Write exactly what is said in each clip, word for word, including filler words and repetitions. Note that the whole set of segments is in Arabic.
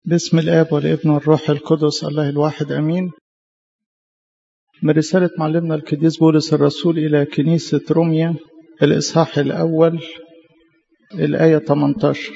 باسم الآب والابن والروح القدس الله الواحد أمين. من رسالة معلمنا القديس بولس الرسول إلى كنيسة روميا الإصحاح الأول الآية ثمانية عشر.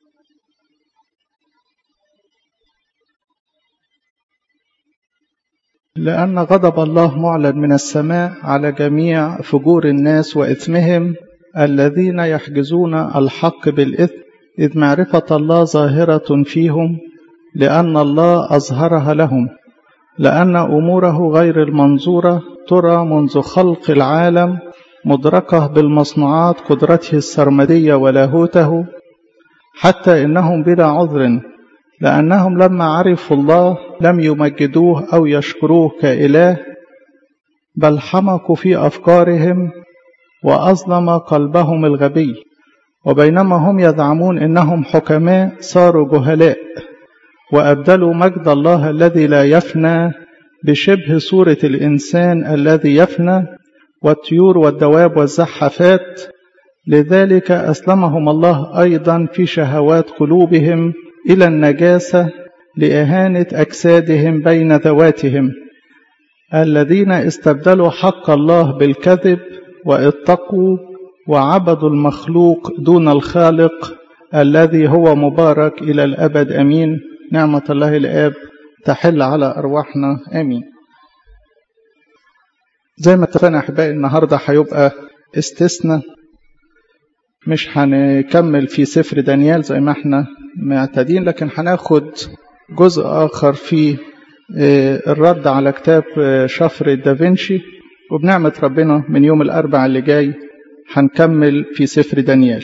لأن غضب الله معلن من السماء على جميع فجور الناس وإثمهم الذين يحجزون الحق بالإثم، إذ معرفة الله ظاهرة فيهم لأن الله أظهرها لهم، لأن أموره غير المنظورة ترى منذ خلق العالم، مدركة بالمصنوعات قدرته السرمدية ولاهوته، حتى إنهم بلا عذر، لأنهم لما عرفوا الله لم يمجدوه أو يشكروه كإله، بل حمقوا في أفكارهم وأظلم قلبهم الغبي، وبينما هم يزعمون إنهم حكماء صاروا جهلاء، وأبدلوا مجد الله الذي لا يفنى بشبه صورة الإنسان الذي يفنى والطيور والدواب والزحفات، لذلك أسلمهم الله أيضا في شهوات قلوبهم إلى النجاسة لإهانة أجسادهم بين ذواتهم، الذين استبدلوا حق الله بالكذب واتقوا وعبدوا المخلوق دون الخالق الذي هو مبارك إلى الأبد أمين. نعمة الله الآب تحل على أرواحنا آمين. زي ما اتفقنا أحبائي، النهاردة هيبقى استثناء، مش هنكمل في سفر دانيال زي ما احنا معتادين، لكن هناخد جزء آخر في الرد على كتاب شفرة دافنشي، وبنعمة ربنا من يوم الأربع اللي جاي هنكمل في سفر دانيال.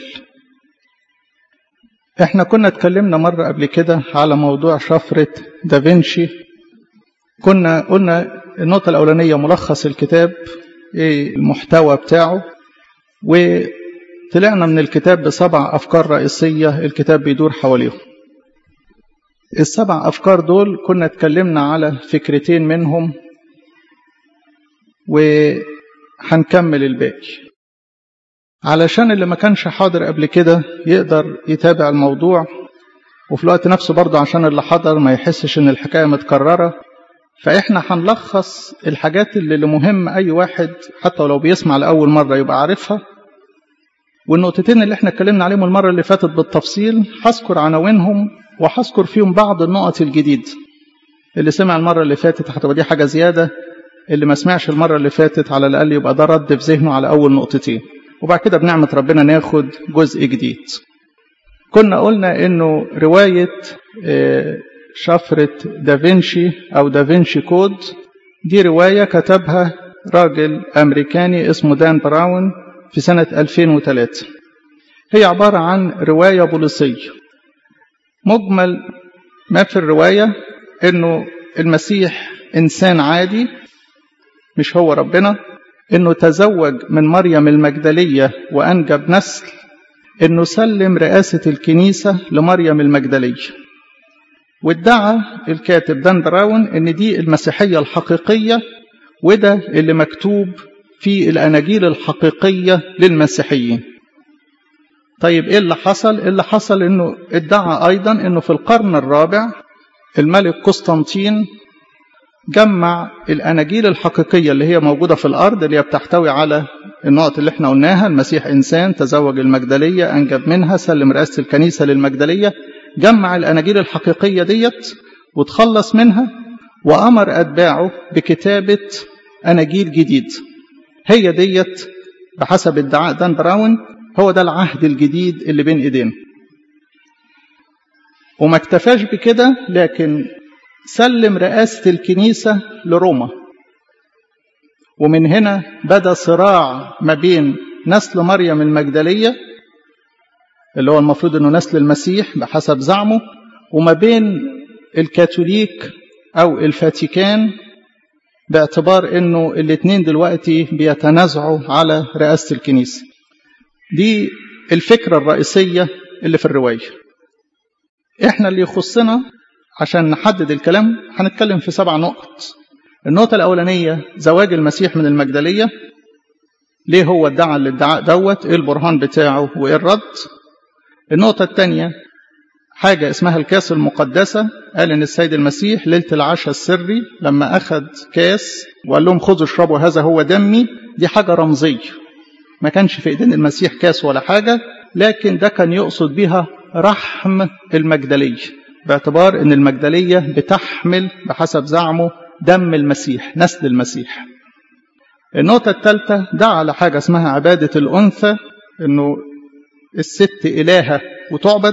احنا كنا اتكلمنا مرة قبل كده على موضوع شفرة دافنشي. كنا قلنا النقطة الأولانية ملخص الكتاب، ايه المحتوى بتاعه، وطلعنا من الكتاب بسبع أفكار رئيسية الكتاب بيدور حواليهم. السبع أفكار دول كنا اتكلمنا على فكرتين منهم، وهنكمل الباقي علشان اللي ما كانش حاضر قبل كده يقدر يتابع الموضوع، وفي الوقت نفسه برضه عشان اللي حضر ما يحسش ان الحكاية متكررة. فإحنا هنلخص الحاجات اللي مهم أي واحد حتى ولو بيسمع لأول مرة يبقى عارفها، والنقطتين اللي احنا اتكلمنا عليهم المرة اللي فاتت بالتفصيل هذكر عناوينهم وهذكر فيهم بعض النقط الجديد. اللي سمع المرة اللي فاتت هتبقى دي حاجة زيادة، اللي ما سمعش المرة اللي فاتت على الأقل يبقى ده رد في ذهنه على أول نقطتين، وبعد كده بنعمة ربنا ناخد جزء جديد. كنا قلنا انه رواية شفرة دافنشي او دافنشي كود دي رواية كتبها راجل امريكاني اسمه دان براون في سنة ألفين وثلاثة. هي عبارة عن رواية بوليسية. مجمل ما في الرواية انه المسيح انسان عادي، مش هو ربنا، انه تزوج من مريم المجدلية وانجب نسل، انه سلم رئاسة الكنيسة لمريم المجدلية، وادعى الكاتب دان براون ان دي المسيحية الحقيقية، وده اللي مكتوب في الاناجيل الحقيقية للمسيحيين. طيب ايه اللي حصل؟ اللي حصل انه ادعى ايضا انه في القرن الرابع الملك قسطنطين جمع الأناجيل الحقيقية اللي هي موجودة في الأرض، اللي هي بتحتوي على النقط اللي احنا قلناها: المسيح إنسان، تزوج المجدلية، أنجب منها، سلم رئاسة الكنيسة للمجدلية. جمع الأناجيل الحقيقية ديت وتخلص منها، وأمر أتباعه بكتابة أناجيل جديد. هي ديت بحسب ادعاء دان براون هو ده العهد الجديد اللي بين إيدينا. وما اكتفاش بكده، لكن سلم رئاسة الكنيسة لروما. ومن هنا بدأ صراع ما بين نسل مريم المجدلية اللي هو المفروض أنه نسل المسيح بحسب زعمه، وما بين الكاثوليك أو الفاتيكان، باعتبار أنه الاثنين دلوقتي بيتنازعوا على رئاسة الكنيسة. دي الفكرة الرئيسية اللي في الرواية. احنا اللي يخصنا عشان نحدد الكلام هنتكلم في سبع نقط. النقطة الأولانية زواج المسيح من المجدلية، ليه هو ادعى الادعاء دوت، ايه البرهان بتاعه وايه الرد. النقطة الثانية حاجة اسمها الكاس المقدسة. قال إن السيد المسيح ليلة العشاء السري لما أخذ كاس وقال لهم خذوا اشربوا هذا هو دمي، دي حاجة رمزية، ما كانش في إيدين المسيح كاس ولا حاجة، لكن ده كان يقصد بها رحم المجدلية، باعتبار إن المجدلية بتحمل بحسب زعمه دم المسيح، نسل المسيح. النقطة الثالثة دعا على حاجة اسمها عبادة الأنثى، إنه الست إلهة وتعبد.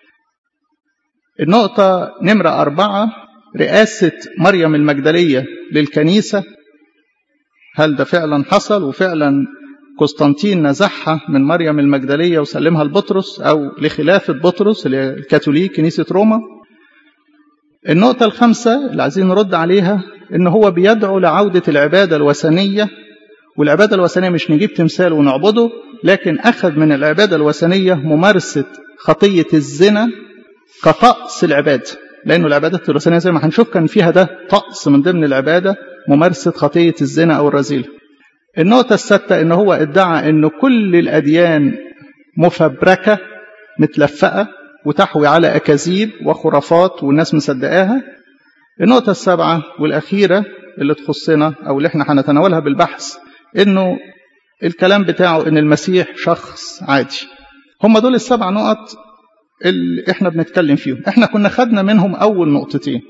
النقطة نمرة أربعة رئاسة مريم المجدلية للكنيسة. هل ده فعلا حصل وفعلا قسطنطين نزعها من مريم المجدلية وسلمها لبطرس أو لخلافة بطرس الكاثوليك كنيسة روما؟ النقطة الخامسة اللي عايزين نرد عليها إن هو بيدعو لعودة العبادة الوثنية، والعبادة الوثنية مش نجيب تمثال ونعبده، لكن أخذ من العبادة الوثنية ممارسة خطية الزنا كطقس العبادة، لأنه العبادة الوثنية زي ما هنشوف كان فيها ده طقس من ضمن العبادة، ممارسة خطية الزنا أو الرذيلة. النقطة السادسة إن هو ادعى إن كل الأديان مفبركة متلفقة وتحوي على أكاذيب وخرافات والناس مصدقاها. النقطة السابعة والأخيرة اللي تخصنا أو اللي احنا هنتناولها بالبحث إنه الكلام بتاعه إن المسيح شخص عادي. هم دول السبع نقط اللي احنا بنتكلم فيهم. احنا كنا خدنا منهم أول نقطتين،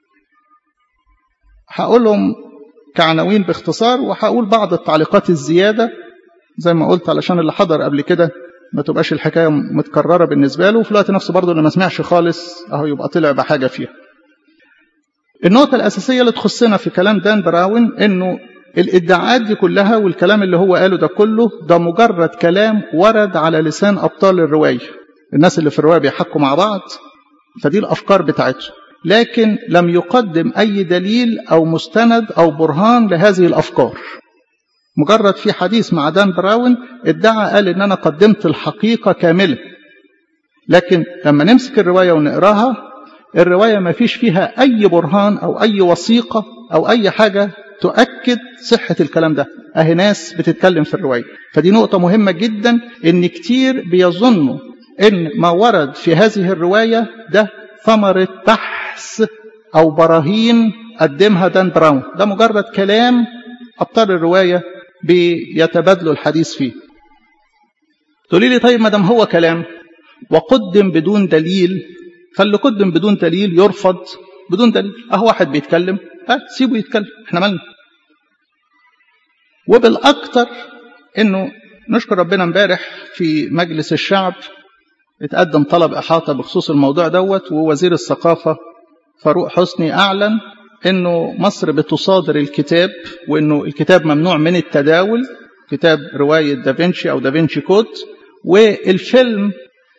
هقولهم كعناوين باختصار، وهقول بعض التعليقات الزيادة زي ما قلت علشان اللي حضر قبل كده ما تبقاش الحكاية متكررة بالنسبة له، وفي الوقت نفسه برضه اللي ما سمعش خالص اهو يبقى طلع بحاجة فيها. النقطة الأساسية اللي تخصنا في كلام دان براون إنه الادعاءات دي كلها والكلام اللي هو قاله ده كله ده مجرد كلام ورد على لسان أبطال الرواية، الناس اللي في الرواية بيحكوا مع بعض، فدي الأفكار بتاعتهم، لكن لم يقدم أي دليل أو مستند أو برهان لهذه الأفكار. مجرد في حديث مع دان براون ادعى قال إن أنا قدمت الحقيقة كاملة، لكن لما نمسك الرواية ونقراها الرواية ما فيش فيها أي برهان أو أي وثيقة أو أي حاجة تؤكد صحة الكلام ده. أهي ناس بتتكلم في الرواية، فدي نقطة مهمة جدا، إن كتير بيظنوا إن ما ورد في هذه الرواية ده ثمرة بحث أو براهين قدمها دان براون، ده مجرد كلام أبطال الرواية بيتبادلوا الحديث فيه. تقولي لي طيب ما دام هو كلام وقدم بدون دليل، فاللي قدم بدون دليل يرفض بدون دليل. أهو واحد بيتكلم ها سيبه يتكلم، احنا مالنا. وبالأكثر إنه نشكر ربنا امبارح في مجلس الشعب اتقدم طلب إحاطة بخصوص الموضوع دوت، ووزير الثقافة فاروق حسني أعلن إنه مصر بتصادر الكتاب، وإنه الكتاب ممنوع من التداول، كتاب رواية دافنشي أو دافنشي كود. والفيلم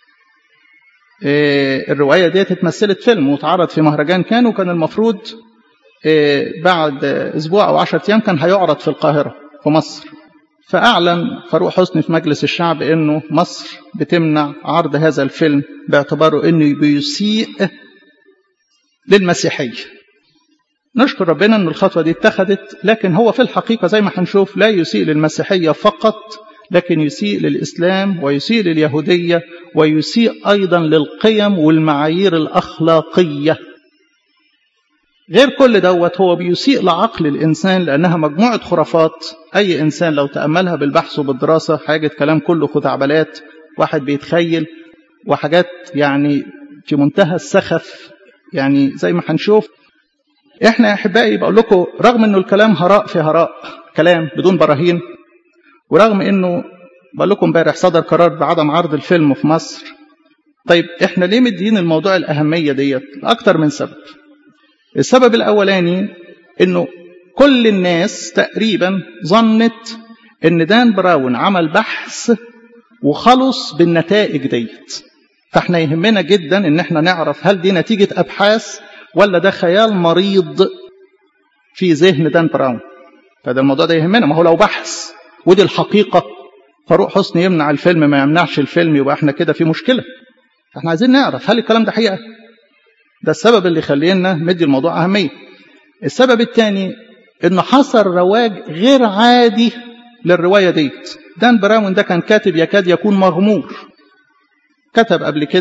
اه الرواية دي اتمثلت فيلم واتعرض في مهرجان كان، وكان المفروض اه بعد أسبوع أو عشرة أيام كان هيعرض في القاهرة في مصر. فأعلن فاروق حسني في مجلس الشعب إنه مصر بتمنع عرض هذا الفيلم باعتباره إنه بيسيء للمسيحية. نشكر ربنا إن الخطوة دي اتخذت، لكن هو في الحقيقة زي ما هنشوف لا يسيء للمسيحية فقط، لكن يسيء للإسلام ويسيء لليهودية ويسيء أيضا للقيم والمعايير الأخلاقية. غير كل دوت هو بيسيء لعقل الإنسان، لأنها مجموعة خرافات أي إنسان لو تأملها بالبحث وبالدراسة حاجة كلام كله خزعبلات، واحد بيتخيل وحاجات يعني في منتهى السخف، يعني زي ما هنشوف. إحنا يا أحبائي بقول لكم رغم إنه الكلام هراء في هراء، كلام بدون براهين، ورغم إنه بقول لكم امبارح صدر قرار بعدم عرض الفيلم في مصر. طيب إحنا ليه مدين الموضوع الأهمية ديت؟ أكتر من سبب. السبب الأولاني إنه كل الناس تقريبا ظنت إن دان براون عمل بحث وخلص بالنتائج ديت، فإحنا يهمنا جدا إن إحنا نعرف هل دي نتيجة أبحاث ولا ده خيال مريض في ذهن دان براون. فده الموضوع ده يهمنا، ما هو لو بحث ودي الحقيقة فاروق حسني يمنع الفيلم ما يمنعش الفيلم، يبقى إحنا كده في مشكلة. إحنا عايزين نعرف هل الكلام ده حقيقة. ده السبب اللي خلينا مدي الموضوع أهمية. السبب الثاني إنه حصل رواج غير عادي للرواية ديت. دان براون ده كان كاتب يكاد يكون مغمور، كتب قبل كده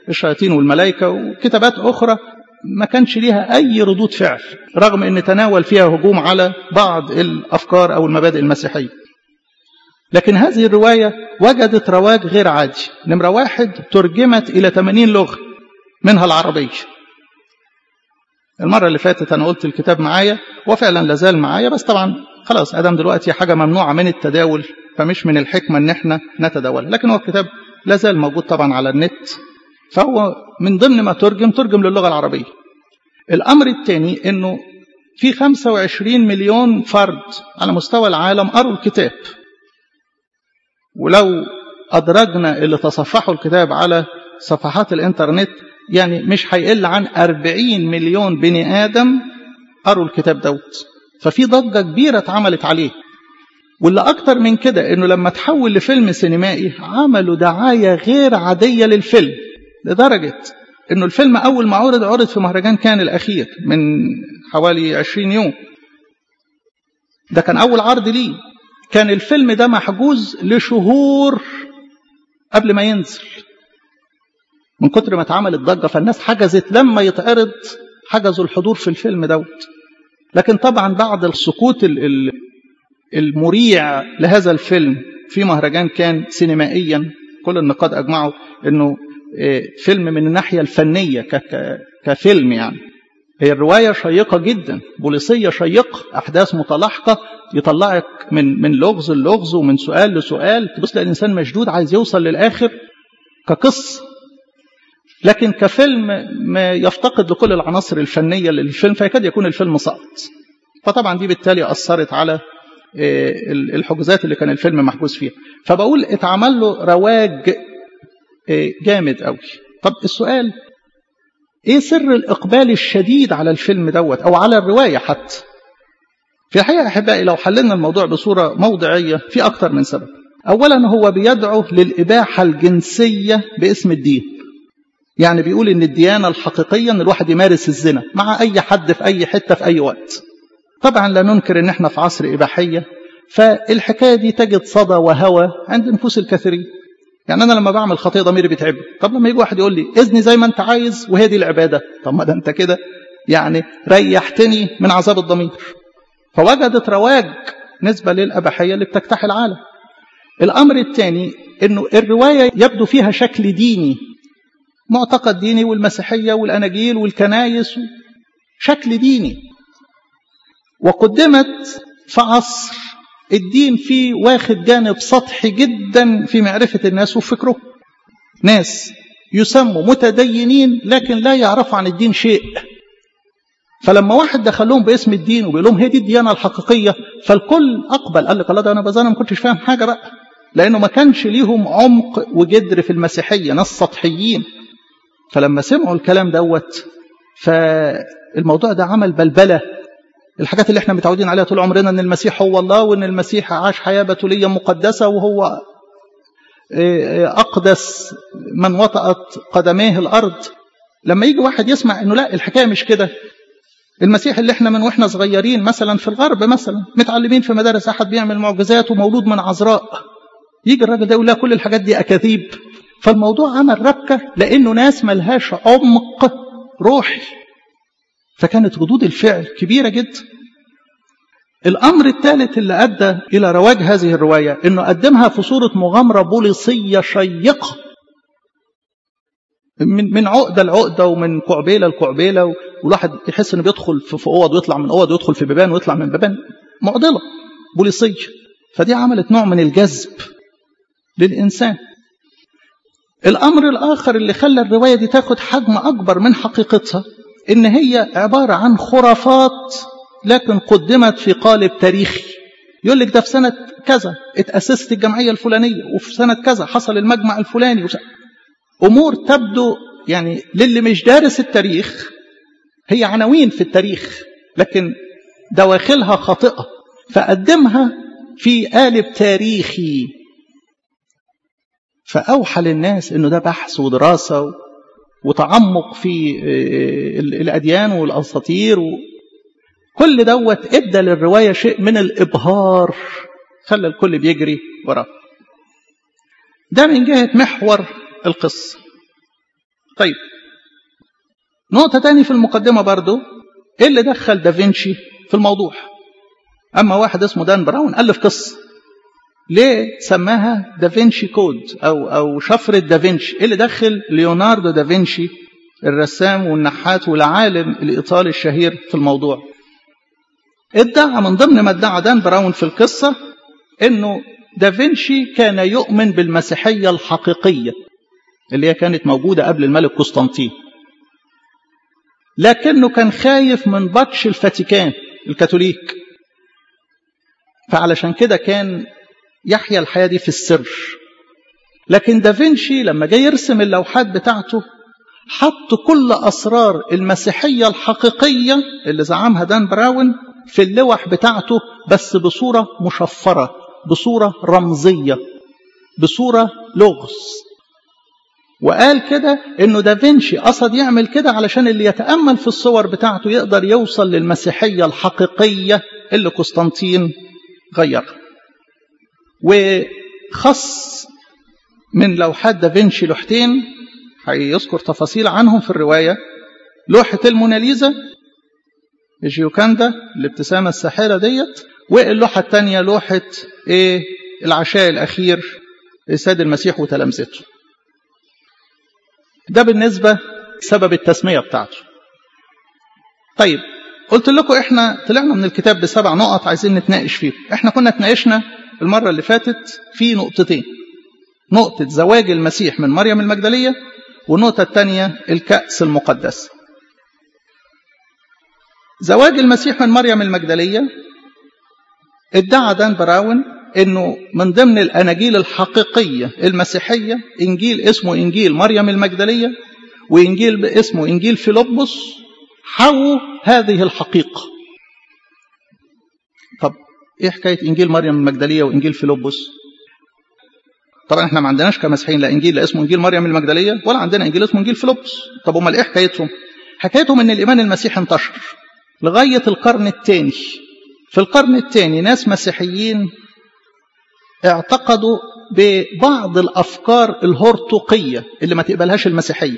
الشياطين والملائكة وكتابات أخرى ما كانش ليها أي ردود فعل، رغم أن تناول فيها هجوم على بعض الأفكار أو المبادئ المسيحية. لكن هذه الرواية وجدت رواج غير عادي. نمرة واحد، ترجمت إلى ثمانين لغة منها العربية. المرة اللي فاتت أنا قلت الكتاب معايا وفعلا لازال معايا، بس طبعا خلاص أدام دلوقتي حاجة ممنوعة من التداول فمش من الحكمة أن احنا نتداول، لكن هو الكتاب لازال موجود طبعا على النت، فهو من ضمن ما ترجم ترجم للغة العربية. الأمر الثاني أنه في خمسة وعشرين مليون فرد على مستوى العالم قروا الكتاب، ولو أدرجنا اللي تصفحوا الكتاب على صفحات الإنترنت يعني مش هيقل عن أربعين مليون بني آدم قروا الكتاب دوت. ففي ضجة كبيرة اتعملت عليه، واللي أكتر من كده أنه لما تحول لفيلم سينمائي عملوا دعاية غير عادية للفيلم، لدرجة أنه الفيلم أول ما عرض عرض في مهرجان كان الأخير من حوالي عشرين يوم، ده كان أول عرض ليه. كان الفيلم ده محجوز لشهور قبل ما ينزل من كتر ما اتعمل الضجة، فالناس حجزت لما يتعرض حجزوا الحضور في الفيلم دوت. لكن طبعا بعد السقوط المريع لهذا الفيلم في مهرجان كان سينمائيا، كل النقاد أجمعوا أنه فيلم من الناحية الفنية كفيلم، يعني هي الرواية شيقة جدا، بوليسية شيقة، أحداث متلاحقة، يطلعك من من لغز اللغز ومن سؤال لسؤال، تبص الإنسان مشدود عايز يوصل للآخر كقصة. لكن كفيلم ما يفتقد لكل العناصر الفنية للفيلم، فيكاد يكون الفيلم سقط. فطبعا دي بالتالي أثرت على الحجوزات اللي كان الفيلم محجوز فيها. فبقول اتعمل له رواج جامد قوي. طب السؤال، ايه سر الإقبال الشديد على الفيلم دوت أو على الرواية حتى؟ في الحقيقة أحبائي لو حللنا الموضوع بصورة موضعية في أكتر من سبب. أولا هو بيدعو للإباحة الجنسية باسم الدين، يعني بيقول إن الديانة الحقيقية إن الواحد يمارس الزنا مع أي حد في أي حتة في أي وقت. طبعا لا ننكر إن احنا في عصر إباحية، فالحكاية دي تجد صدى وهوى عند نفوس الكثيرين. يعني أنا لما بعمل خطية ضميري بيتعب، طب لما يجي واحد يقول لي إذني زي ما أنت عايز وهي دي العبادة، طب ما ده أنت كده يعني ريحتني من عذاب الضمير. فوجدت رواج نسبة للأباحية اللي بتجتاح العالم. الأمر الثاني إنه الرواية يبدو فيها شكل ديني، معتقد ديني، والمسيحية والأناجيل والكنايس، شكل ديني، وقدمت في عصر الدين فيه واخد جانب سطحي جدا في معرفة الناس وفكره. ناس يسموا متدينين لكن لا يعرفوا عن الدين شيء، فلما واحد دخلهم باسم الدين وبيقول لهم هي دي الديانة الحقيقية فالكل أقبل، قال لك الله ده أنا بزانا ما كنتش فاهم حاجة بقى، لأنه ما كانش ليهم عمق وجدر في المسيحية، ناس سطحيين. فلما سمعوا الكلام دوت فالموضوع ده عمل بلبلة. الحاجات اللي احنا متعودين عليها طول عمرنا ان المسيح هو الله، وان المسيح عاش حياة بتولية مقدسة وهو أقدس من وطأت قدميه الأرض، لما يجي واحد يسمع انه لا الحكاية مش كده، المسيح اللي احنا من واحنا صغيرين مثلا في الغرب مثلا متعلمين في مدارس أحد بيعمل معجزات ومولود من عذراء، يجي الراجل ده يقول لا كل الحاجات دي أكاذيب. فالموضوع عمل ربكة لأنه ناس ملهاش عمق روحي، فكانت ردود الفعل كبيرة جدا. الأمر الثالث اللي أدى إلى رواج هذه الرواية إنه قدمها في صورة مغامرة بوليسية شيقة، من من عقدة لعقدة ومن كعبيلة لكعبيلة، والواحد يحس إنه بيدخل في أوض ويطلع من أوض ويدخل في بيبان ويطلع من بيبان، معضلة بوليسية. فدي عملت نوع من الجذب للإنسان. الأمر الآخر اللي خلى الرواية دي تاخد حجم أكبر من حقيقتها إن هي عبارة عن خرافات لكن قدمت في قالب تاريخي. يقول لك ده في سنة كذا اتأسست الجمعية الفلانية، وفي سنة كذا حصل المجمع الفلاني، أمور تبدو يعني للي مش دارس التاريخ هي عناوين في التاريخ لكن دواخلها خاطئة، فقدمها في قالب تاريخي، فأوحى للناس إنه ده بحث ودراسة وتعمق في الأديان والأساطير، كل دوت ادى للرواية شيء من الإبهار خلى الكل بيجري وراه. ده من جهة محور القصة. طيب نقطة تاني في المقدمة برضو، ايه اللي دخل دافنشي في الموضوع؟ اما واحد اسمه دان براون ألف قصة، ليه سماها دافنشي كود او او شفرة دافنشي؟ ايه اللي دخل ليوناردو دافنشي الرسام والنحات والعالم الايطالي الشهير في الموضوع؟ ادعى من ضمن ما ادعى دان براون في القصة انه دافنشي كان يؤمن بالمسيحية الحقيقية اللي هي كانت موجودة قبل الملك قسطنطين، لكنه كان خايف من بطش الفاتيكان الكاثوليك، فعلشان كده كان يحيا الحياة دي في السر. لكن دافنشي لما جاي يرسم اللوحات بتاعته حط كل أسرار المسيحية الحقيقية اللي زعمها دان براون في اللوح بتاعته، بس بصورة مشفرة، بصورة رمزية، بصورة لغز. وقال كده انه دافنشي قصد يعمل كده علشان اللي يتأمل في الصور بتاعته يقدر يوصل للمسيحية الحقيقية اللي قسطنطين غيرها. وخص من لوحات دافنشي لوحتين هيذكر تفاصيل عنهم في الرواية، لوحة الموناليزا الجيوكاندا الابتسامة الساحرة ديت، واللوحة الثانية لوحة ايه العشاء الأخير السيد المسيح وتلامذته. ده بالنسبة سبب التسمية بتاعته. طيب قلت لكم احنا طلعنا من الكتاب بسبع نقط عايزين نتناقش فيه. احنا كنا اتناقشنا المرة اللي فاتت في نقطتين، نقطة زواج المسيح من مريم المجدلية، والنقطة الثانية الكأس المقدس. زواج المسيح من مريم المجدلية ادعى دان براون انه من ضمن الاناجيل الحقيقية المسيحية انجيل اسمه انجيل مريم المجدلية وانجيل اسمه انجيل فيلبس حووا هذه الحقيقة. طب ايه حكاية انجيل مريم المجدلية وانجيل فيلبس؟ طبعا احنا ما عندناش كمسيحيين لا انجيل لا اسمه انجيل مريم المجدلية ولا عندنا انجيل اسمه انجيل فيلبس. طب امال ايه حكايتهم؟ حكايتهم ان الايمان المسيحي انتشر لغاية القرن الثاني. في القرن الثاني ناس مسيحيين اعتقدوا ببعض الأفكار الهرطقية اللي ما تقبلهاش المسيحية،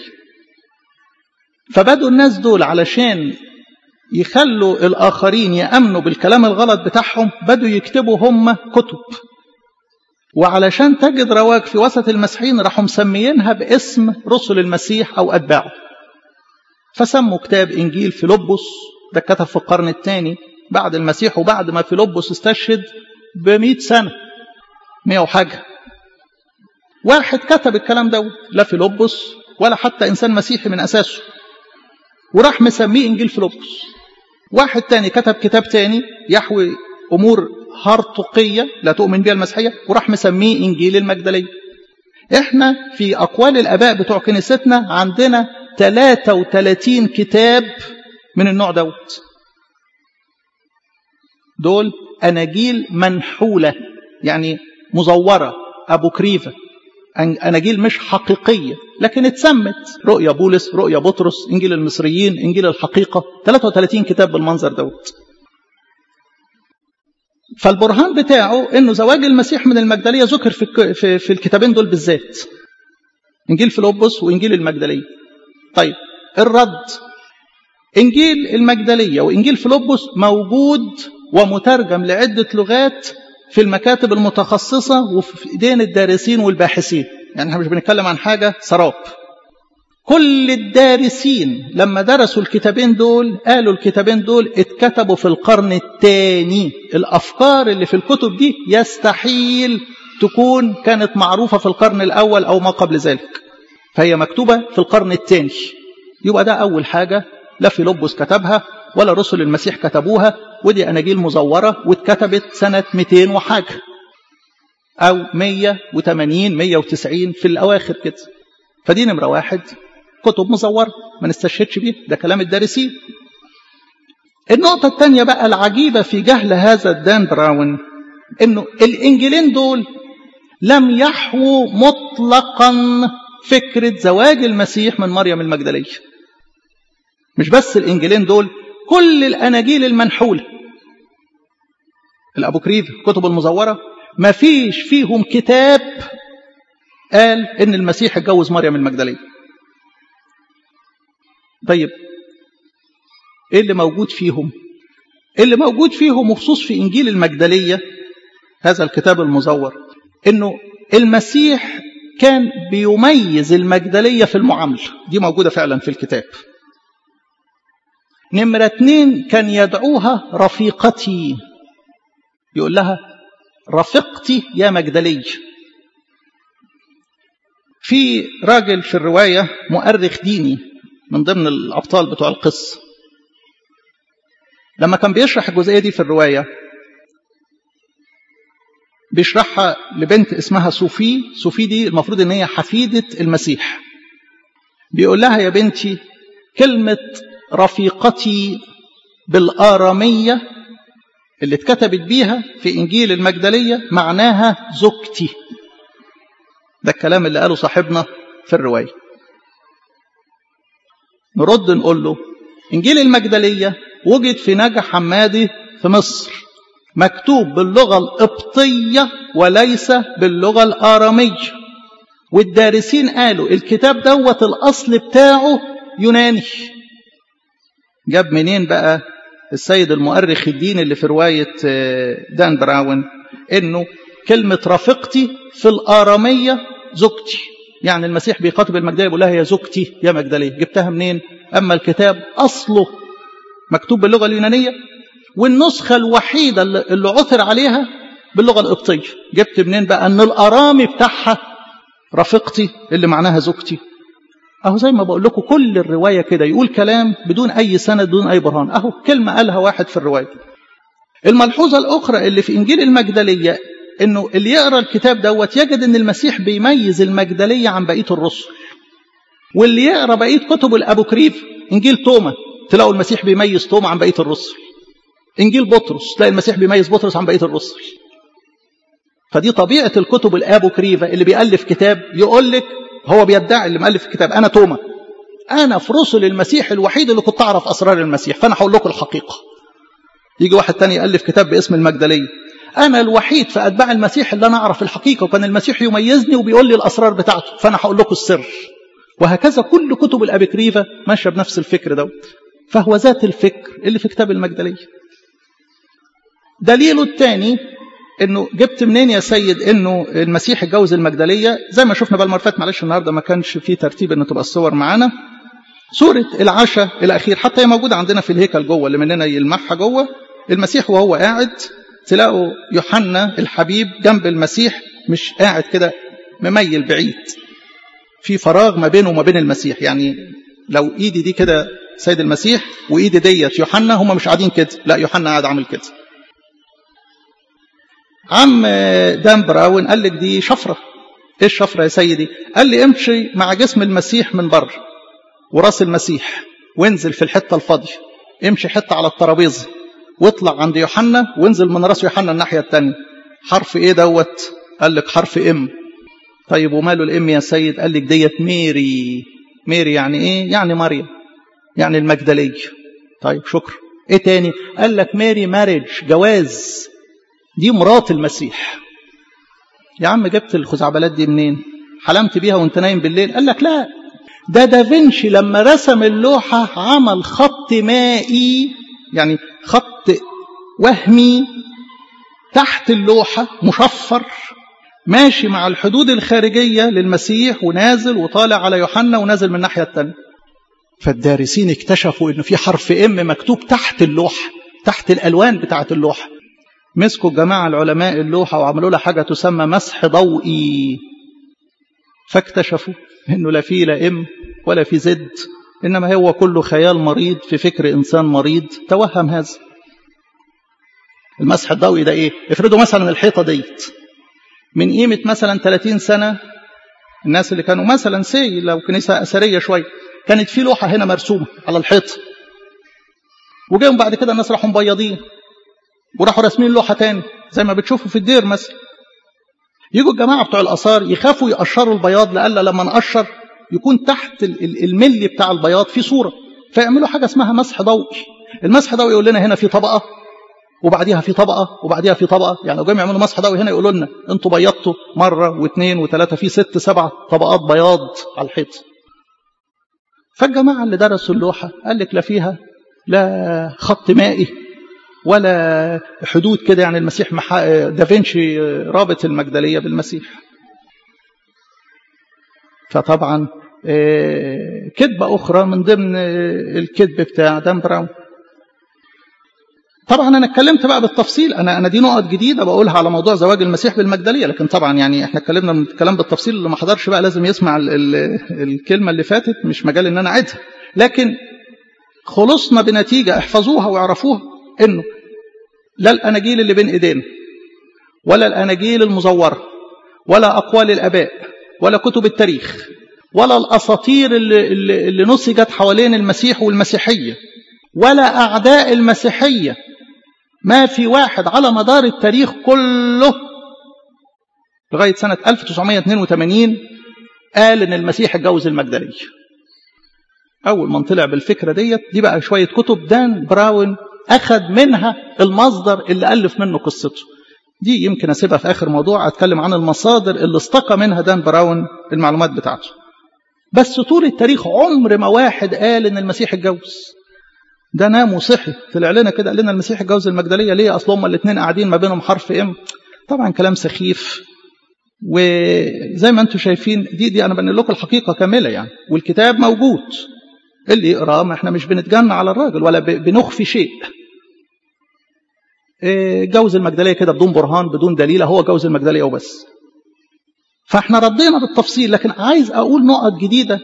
فبدوا الناس دول علشان يخلوا الآخرين يأمنوا بالكلام الغلط بتاعهم بدوا يكتبوا هم كتب، وعلشان تجد رواج في وسط المسيحيين راحوا مسميينها باسم رسل المسيح أو أتباعه، فسموا كتاب إنجيل فيلبس. ده كتب في القرن الثاني بعد المسيح، وبعد ما فيلبس استشهد بمئة سنة، مئة وحاجة. واحد كتب الكلام ده لا فيلبس ولا حتى إنسان مسيحي من أساسه، وراح مسميه إنجيل فيلبس. واحد تاني كتب كتاب تاني يحوي أمور هرطقية لا تؤمن بها المسيحية وراح مسميه إنجيل المجدلية. إحنا في أقوال الآباء بتوع كنيستنا عندنا ثلاثة وثلاثين كتاب من النوع دوت. دول أناجيل منحولة يعني مزورة أبوكريفة، أناجيل مش حقيقية، لكن اتسمت رؤيا بولس، رؤيا بطرس، إنجيل المصريين، إنجيل الحقيقة، ثلاثة وثلاثين كتاب بالمنظر دوت. فالبرهان بتاعه إنه زواج المسيح من المجدلية ذكر في في, في الكتابين دول بالذات، إنجيل فيلبس وإنجيل المجدلية. طيب الرد، إنجيل المجدلية وإنجيل فيلبس موجود ومترجم لعدة لغات في المكاتب المتخصصة وفي ايدين الدارسين والباحثين. يعني احنا مش بنتكلم عن حاجة سراب. كل الدارسين لما درسوا الكتابين دول قالوا الكتابين دول اتكتبوا في القرن الثاني. الأفكار اللي في الكتب دي يستحيل تكون كانت معروفة في القرن الأول أو ما قبل ذلك، فهي مكتوبة في القرن الثاني. يبقى ده أول حاجة لا فيلبس كتبها ولا رسل المسيح كتبوها، ودي أناجيل مزورة واتكتبت سنة مئتين وحاجة أو مئة وثمانين مئة وتسعين في الأواخر كده. فدي نمرة واحد، كتب مزورة ما نستشهدش بيه، ده كلام الدارسين. النقطة الثانية بقى العجيبة في جهل هذا دان براون إنه الإنجيلين دول لم يحووا مطلقا فكرة زواج المسيح من مريم المجدلية. مش بس الإنجيلين دول، كل الأناجيل المنحولة الأبوكريف كتب المزورة ما فيش فيهم كتاب قال إن المسيح اتجوز مريم المجدلية. طيب ايه اللي موجود فيهم؟ اللي موجود فيهم وخصوص في إنجيل المجدلية هذا الكتاب المزور إنه المسيح كان بيميز المجدلية في المعاملة، دي موجودة فعلا في الكتاب. نمرة اتنين كان يدعوها رفيقتي، يقول لها رفيقتي يا مجدلية. في راجل في الرواية مؤرخ ديني من ضمن الأبطال بتوع القصة، لما كان بيشرح الجزئية دي في الرواية بيشرحها لبنت اسمها صوفي. صوفي دي المفروض ان هي حفيدة المسيح. بيقول لها يا بنتي كلمة رفيقتي بالآرامية اللي اتكتبت بيها في إنجيل المجدلية معناها زوجتي. ده الكلام اللي قاله صاحبنا في الرواية. نرد نقول له إنجيل المجدلية وجد في نجا حمادي في مصر، مكتوب باللغة القبطية وليس باللغة الآرامية، والدارسين قالوا الكتاب دوت الأصل بتاعه يوناني. جاب منين بقى السيد المؤرخ الدين اللي في رواية دان براون إنه كلمة رفيقتي في الآرامية زوجتي، يعني المسيح بيخاطب المجدلية بيقول لها يا زوجتي يا مجدلية. جبتها منين؟ أما الكتاب أصله مكتوب باللغة اليونانية، والنسخة الوحيدة اللي عثر عليها باللغة القبطية. جبت منين بقى أن الأرامي بتاعها رفيقتي اللي معناها زوجتي؟ أهو زي ما بقول لكم كل الرواية كده يقول كلام بدون أي سند بدون أي برهان. أهو كلمة قالها واحد في الرواية. الملحوظة الأخرى اللي في إنجيل المجدلية إنه اللي يقرأ الكتاب دوت يجد إن المسيح بيميز المجدلية عن بقية الرسل. واللي يقرأ بقية كتب الأبوكريف إنجيل توما تلاقوا المسيح بيميز توما عن بقية الرسل. إنجيل بطرس تلاقي المسيح بيميز بطرس عن بقية الرسل. فدي طبيعة الكتب الأبوكريفة. اللي بيألف كتاب يقول لك هو بيدعي اللي مؤلف الكتاب أنا توما، أنا في رسل المسيح الوحيد اللي كنت أعرف أسرار المسيح، فأنا هقول لكم الحقيقة. يجي واحد تاني يألف كتاب باسم المجدلية، أنا الوحيد في أتباع المسيح اللي أنا أعرف الحقيقة، وكان المسيح يميزني وبيقول لي الأسرار بتاعته، فأنا هقول لكم السر. وهكذا كل كتب الأبوكريفة ماشية بنفس الفكر دوت. فهو ذات الفكر اللي في كتاب المجدلية. دليله الثاني انه جبت منين يا سيد انه المسيح اتجوز المجدليه؟ زي ما شفنا بالمره فاتت، معلش النهارده ما كانش في ترتيب ان تبقى الصور معانا. سوره العشاء الاخير حتى هي موجوده عندنا في الهيكل جوه، اللي مننا يلمحها جوه. المسيح وهو قاعد تلاقوا يوحنا الحبيب جنب المسيح، مش قاعد كده مميل بعيد، في فراغ ما بينه وما بين المسيح. يعني لو ايدي دي كده سيد المسيح وايدي ديت يوحنا، هم مش قاعدين كده، لا يوحنا قاعد عامل كده. عم دان براون قال لك دي شفرة. ايه الشفرة يا سيدي؟ قال لي امشي مع جسم المسيح من بره وراس المسيح وانزل في الحتة الفاضية، امشي حتة على الترابيزة واطلع عند يوحنا وانزل من راس يوحنا الناحية التانية. حرف ايه دوت؟ قال لك حرف ام. طيب وماله الام يا سيد؟ قال لك ديت ميري. ميري يعني ايه؟ يعني مريم، يعني المجدلية. طيب شكرا. ايه تاني؟ قال لك ميري ماريج، جواز، دي مرات المسيح. يا عم جبت الخزعبلات دي منين؟ حلمت بيها وانت نايم بالليل؟ قال لك لا، ده دافنشي لما رسم اللوحة عمل خط مائي، يعني خط وهمي تحت اللوحة مشفر ماشي مع الحدود الخارجية للمسيح، ونازل وطالع على يوحنا ونازل من الناحية التانية. فالدارسين اكتشفوا انه في حرف ام مكتوب تحت اللوحة، تحت الالوان بتاعت اللوحة. مسكوا الجماعة العلماء اللوحة وعملوا لها حاجة تسمى مسح ضوئي، فاكتشفوا انه لا في لا ام ولا في زد، انما هو كله خيال مريض في فكر انسان مريض توهم هذا. المسح الضوئي ده ايه؟ افرضوا مثلا الحيطة ديت من قيمة مثلا ثلاثين سنة، الناس اللي كانوا مثلا سي لو كنيسة أثرية شوية كانت في لوحة هنا مرسومة على الحيطة، وجاهم بعد كده الناس راحوا مبيضين وراحوا راسمين لوحة تاني زي ما بتشوفوا في الدير مثلا. يجوا الجماعة بتوع الآثار يخافوا يقشروا البياض، لألا لما نقشر يكون تحت الملي بتاع البياض في صورة، فيعملوا حاجة اسمها مسح ضوئي. المسح الضوئي يقول لنا هنا في طبقة وبعديها في طبقة وبعديها في طبقة. يعني لو جايين يعملوا مسح ضوئي هنا يقولوا لنا انتوا بيضتوا مرة واثنين وثلاثة، في ست سبع طبقات بياض على الحيط. فالجماعة اللي درسوا اللوحة قال لك لا فيها لا خط مائي ولا حدود كده، يعني المسيح محا... دافنشي رابط المجدلية بالمسيح. فطبعا كذبة أخرى من ضمن الكذب بتاع دان براون. طبعا أنا اتكلمت بقى بالتفصيل، أنا أنا دي نقط جديدة بقولها على موضوع زواج المسيح بالمجدلية، لكن طبعا يعني احنا اتكلمنا من الكلام بالتفصيل، اللي ما حضرش بقى لازم يسمع ال ال الكلمة اللي فاتت، مش مجال إن أنا أعيدها. لكن خلصنا بنتيجة احفظوها واعرفوها، إنه لا الأناجيل اللي بين إيدينا ولا الأناجيل المزورة ولا أقوال الآباء ولا كتب التاريخ ولا الأساطير اللي, اللي, اللي نسجت حوالين المسيح والمسيحية ولا أعداء المسيحية، ما في واحد على مدار التاريخ كله لغاية سنة ألف وتسعمائة واثنين وثمانين قال إن المسيح اتجوز المجدلية. أول من طلع بالفكرة ديت دي بقى شوية كتب دان براون أخذ منها المصدر اللي ألف منه قصته. دي يمكن أسيبها في آخر موضوع أتكلم عن المصادر اللي استقى منها دان براون المعلومات بتاعته. بس طول التاريخ عمر ما واحد قال إن المسيح اتجوز. ده نام وصحي طلع لنا كده قال لنا المسيح اتجوز المجدلية ليه؟ أصل هما الاثنين قاعدين ما بينهم حرف إم. طبعا كلام سخيف، وزي ما أنتم شايفين دي دي أنا بنقول لكم الحقيقة كاملة يعني، والكتاب موجود اللي يقرأ. ما احنا مش بنتجنى على الراجل ولا بنخفي شيء. جوز المجدلية كده بدون برهان بدون دليل، هو جوز المجدلية وبس. فاحنا ردينا بالتفصيل، لكن عايز أقول نقط جديدة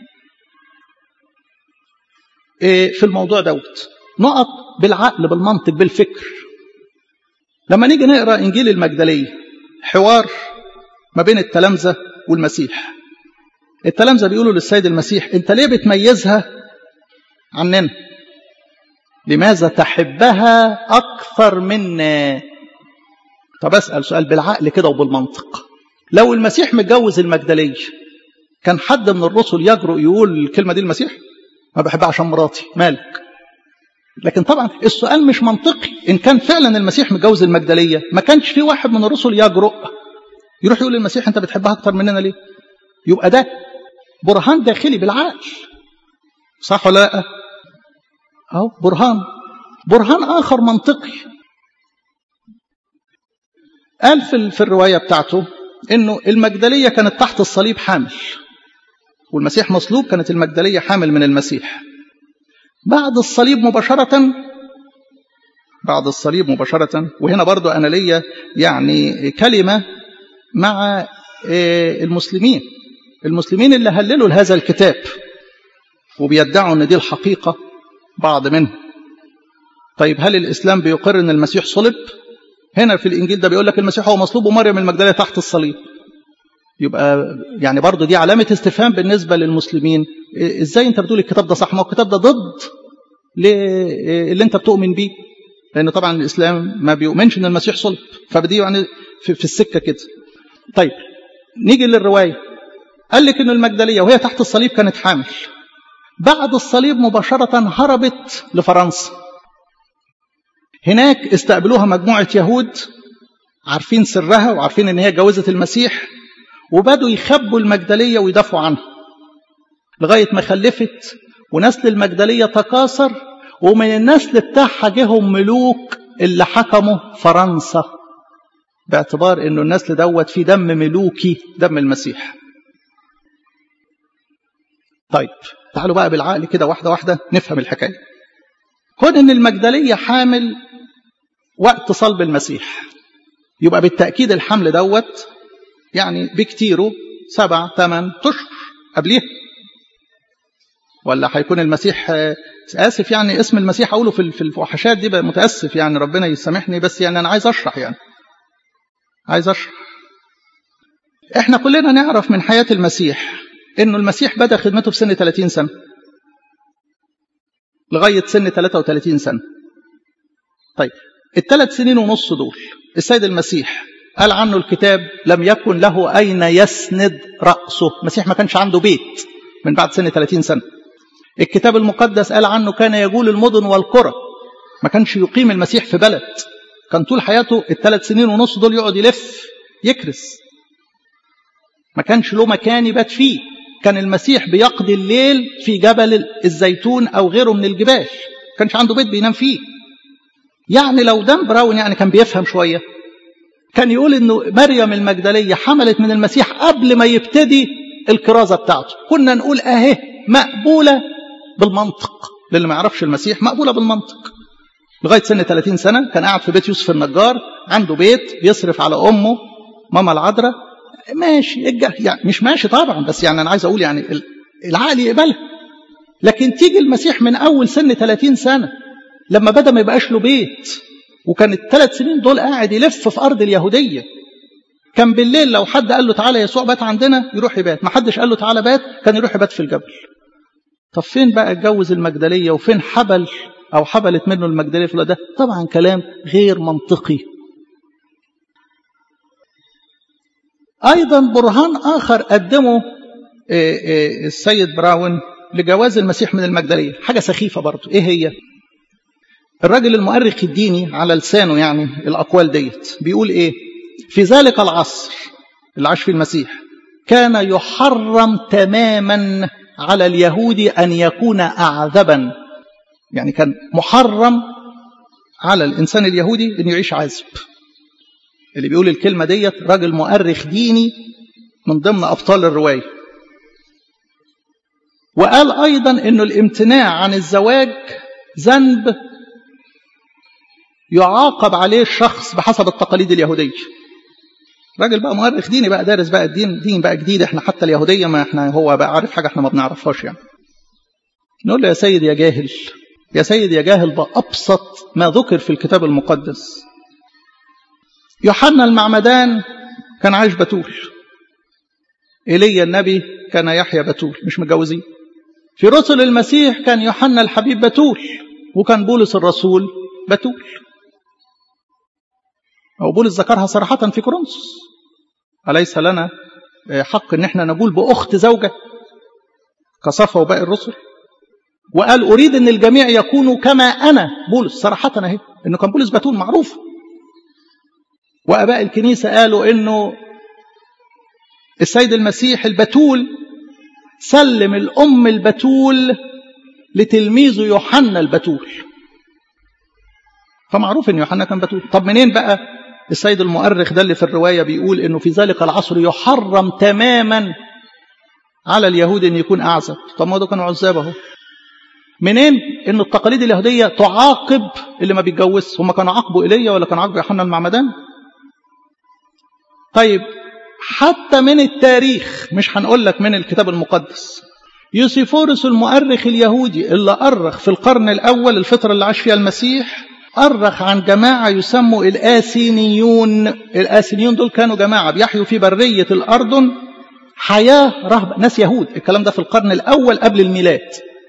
في الموضوع دوت، نقط بالعقل بالمنطق بالفكر. لما نيجي نقرأ إنجيل المجدلية حوار ما بين التلامذة والمسيح. التلامذة بيقولوا للسيد المسيح أنت ليه بتميزها عننا؟ لماذا تحبها أكثر منا؟ طب أسأل سؤال بالعقل كده وبالمنطق، لو المسيح متجوز المجدلية كان حد من الرسل يجرؤ يقول الكلمة دي المسيح؟ ما بحبها عشان مراتي، مالك؟ لكن طبعا السؤال مش منطقي. إن كان فعلا المسيح متجوز المجدلية ما كانش في واحد من الرسل يجرؤ يروح يقول للمسيح أنت بتحبها أكثر مننا ليه؟ يبقى ده برهان داخلي بالعقل، صح ولا لا؟ أهو برهان برهان آخر منطقي. قال في في الرواية بتاعته إنه المجدلية كانت تحت الصليب حامل، والمسيح مصلوب، كانت المجدلية حامل من المسيح. بعد الصليب مباشرة بعد الصليب مباشرة وهنا برضو أنا ليا يعني كلمة مع المسلمين المسلمين اللي هللوا لهذا الكتاب وبيدعوا أن دي الحقيقة بعض منهم. طيب هل الإسلام بيقر أن المسيح صلب؟ هنا في الإنجيل ده بيقول لك المسيح هو مصلوب ومريم المجدلية تحت الصليب. يبقى يعني برضو دي علامة استفهام بالنسبة للمسلمين. إزاي أنت بتقول الكتاب ده صح؟ ما هو الكتاب ده ضد اللي أنت بتؤمن بيه، لأن طبعا الإسلام ما بيؤمنش أن المسيح صلب، فبدي يعني في, في السكة كده. طيب نيجي للرواية. قال لك أن المجدلية وهي تحت الصليب كانت حامل، بعد الصليب مباشرة هربت لفرنسا. هناك استقبلوها مجموعة يهود عارفين سرها وعارفين أن هي جوزت المسيح، وبدوا يخبوا المجدلية ويدافعوا عنها لغاية ما خلفت، ونسل المجدلية تكاثر، ومن النسل بتاعها جهم ملوك اللي حكموا فرنسا، باعتبار أنه النسل دوت فيه دم ملوكي، دم المسيح. طيب تعالوا بقى بالعقل كده واحدة واحدة نفهم الحكاية. كون أن المجدلية حامل وقت صلب المسيح، يبقى بالتأكيد الحمل دوت يعني بكتيره سبع ثمان أشهر قبليه، ولا هيكون المسيح آسف يعني اسم المسيح أقوله في الفحاشات دي بقى متأسف يعني ربنا يسامحني، بس يعني أنا عايز أشرح يعني عايز أشرح. إحنا كلنا نعرف من حياة المسيح إنه المسيح بدأ خدمته في سن ثلاثين سنة لغاية سن ثلاثة وثلاثين سنة. طيب الثلاث سنين ونص دول السيد المسيح قال عنه الكتاب لم يكن له أين يسند رأسه. المسيح ما كانش عنده بيت من بعد سن ثلاثين سنة. الكتاب المقدس قال عنه كان يجول المدن والقرى، ما كانش يقيم المسيح في بلد، كان طول حياته الثلاث سنين ونص دول يقعد يلف يكرس، ما كانش له مكان يبات فيه، كان المسيح بيقضي الليل في جبل الزيتون أو غيره من الجبال، كانش عنده بيت بينام فيه. يعني لو دان براون يعني كان بيفهم شوية كان يقول إنه مريم المجدلية حملت من المسيح قبل ما يبتدي الكرازة بتاعته. كنا نقول أهي مقبولة بالمنطق، للي ما يعرفش المسيح مقبولة بالمنطق. لغاية سنة ثلاثين سنة كان قاعد في بيت يوسف النجار، عنده بيت بيصرف على أمه ماما العذراء، ماشي يعني مش ماشي طبعا، بس يعني أنا عايز أقول يعني العقل يقبلها. لكن تيجي المسيح من أول سن ثلاثين سنة لما بدأ ما يبقاش له بيت، وكان الثلاث سنين دول قاعد يلف في أرض اليهودية. كان بالليل لو حد قال له تعالى يسوع بات عندنا يروح يبات، ما حدش قال له تعالى بات، كان يروح يبات في الجبل. طب فين بقى اتجوز المجدلية وفين حبل أو حبلت منه المجدلية في ده؟ طبعا كلام غير منطقي. أيضا برهان آخر قدمه السيد براون لجواز المسيح من المجدلية، حاجة سخيفة برضو. إيه هي؟ الراجل المؤرخ الديني على لسانه يعني الأقوال ديت بيقول إيه؟ في ذلك العصر اللي عاش فيه المسيح كان يحرم تماما على اليهود أن يكون أعذبا. يعني كان محرم على الإنسان اليهودي أن يعيش عازب. اللي بيقول الكلمة ديت راجل مؤرخ ديني من ضمن أبطال الرواية. وقال أيضا أنه الامتناع عن الزواج ذنب يعاقب عليه الشخص بحسب التقاليد اليهودية. راجل بقى مؤرخ ديني بقى دارس بقى الدين، دين بقى جديد، احنا حتى اليهودية ما احنا هو بقى عارف حاجة احنا ما بنعرفهاش يعني. نقول له يا سيد يا جاهل، يا سيد يا جاهل بأبسط ما ذكر في الكتاب المقدس. يوحنا المعمدان كان عايش بتول، إيليا النبي كان يحيى بتول مش متجوزين. في رسل المسيح كان يوحنا الحبيب بتول، وكان بولس الرسول بتول، أو بولس ذكرها صراحة في كورنثوس: أليس لنا حق إن احنا نقول بأخت زوجة كصفا وباقي الرسل؟ وقال أريد أن الجميع يكونوا كما أنا. بولس صراحة اهي إنه كان بولس بتول معروف. وأباء الكنيسة قالوا إنه السيد المسيح البتول سلم الأم البتول لتلميذه يوحنا البتول، فمعروف إن يوحنا كان بتول. طب منين بقى السيد المؤرخ ده اللي في الرواية بيقول إنه في ذلك العصر يحرم تماما على اليهود أن يكون أعزب؟ طب ما ده كانوا عزاب اهو. منين إن التقاليد اليهودية تعاقب اللي ما بيتجوز؟ هم كانوا عاقبوا إيليا ولا كانوا عاقبوا يوحنا المعمدان؟ طيب حتى من التاريخ، مش هنقول لك من الكتاب المقدس، يوسيفورس المؤرخ اليهودي اللي أرخ في القرن الأول الفترة اللي عاش فيها المسيح، أرخ عن جماعة يسموا الآسينيون. الآسينيون دول كانوا جماعة بيحيوا في برية الأردن حياة رهبة، ناس يهود. الكلام ده في القرن الأول قبل الميلاد.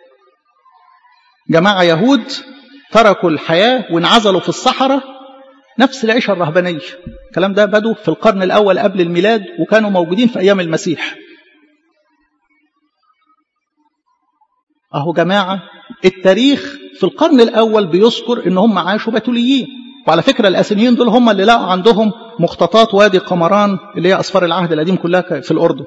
جماعة يهود تركوا الحياة وانعزلوا في الصحراء، نفس العيشة الرهبانية. الكلام ده بدوا في القرن الأول قبل الميلاد، وكانوا موجودين في أيام المسيح. أهو جماعة التاريخ في القرن الأول بيذكر إن هم عاشوا بتوليين. وعلى فكرة الآسينيين دول هم اللي لقوا عندهم مخططات وادي قمران اللي هي أسفار العهد القديم كلها في الأردن.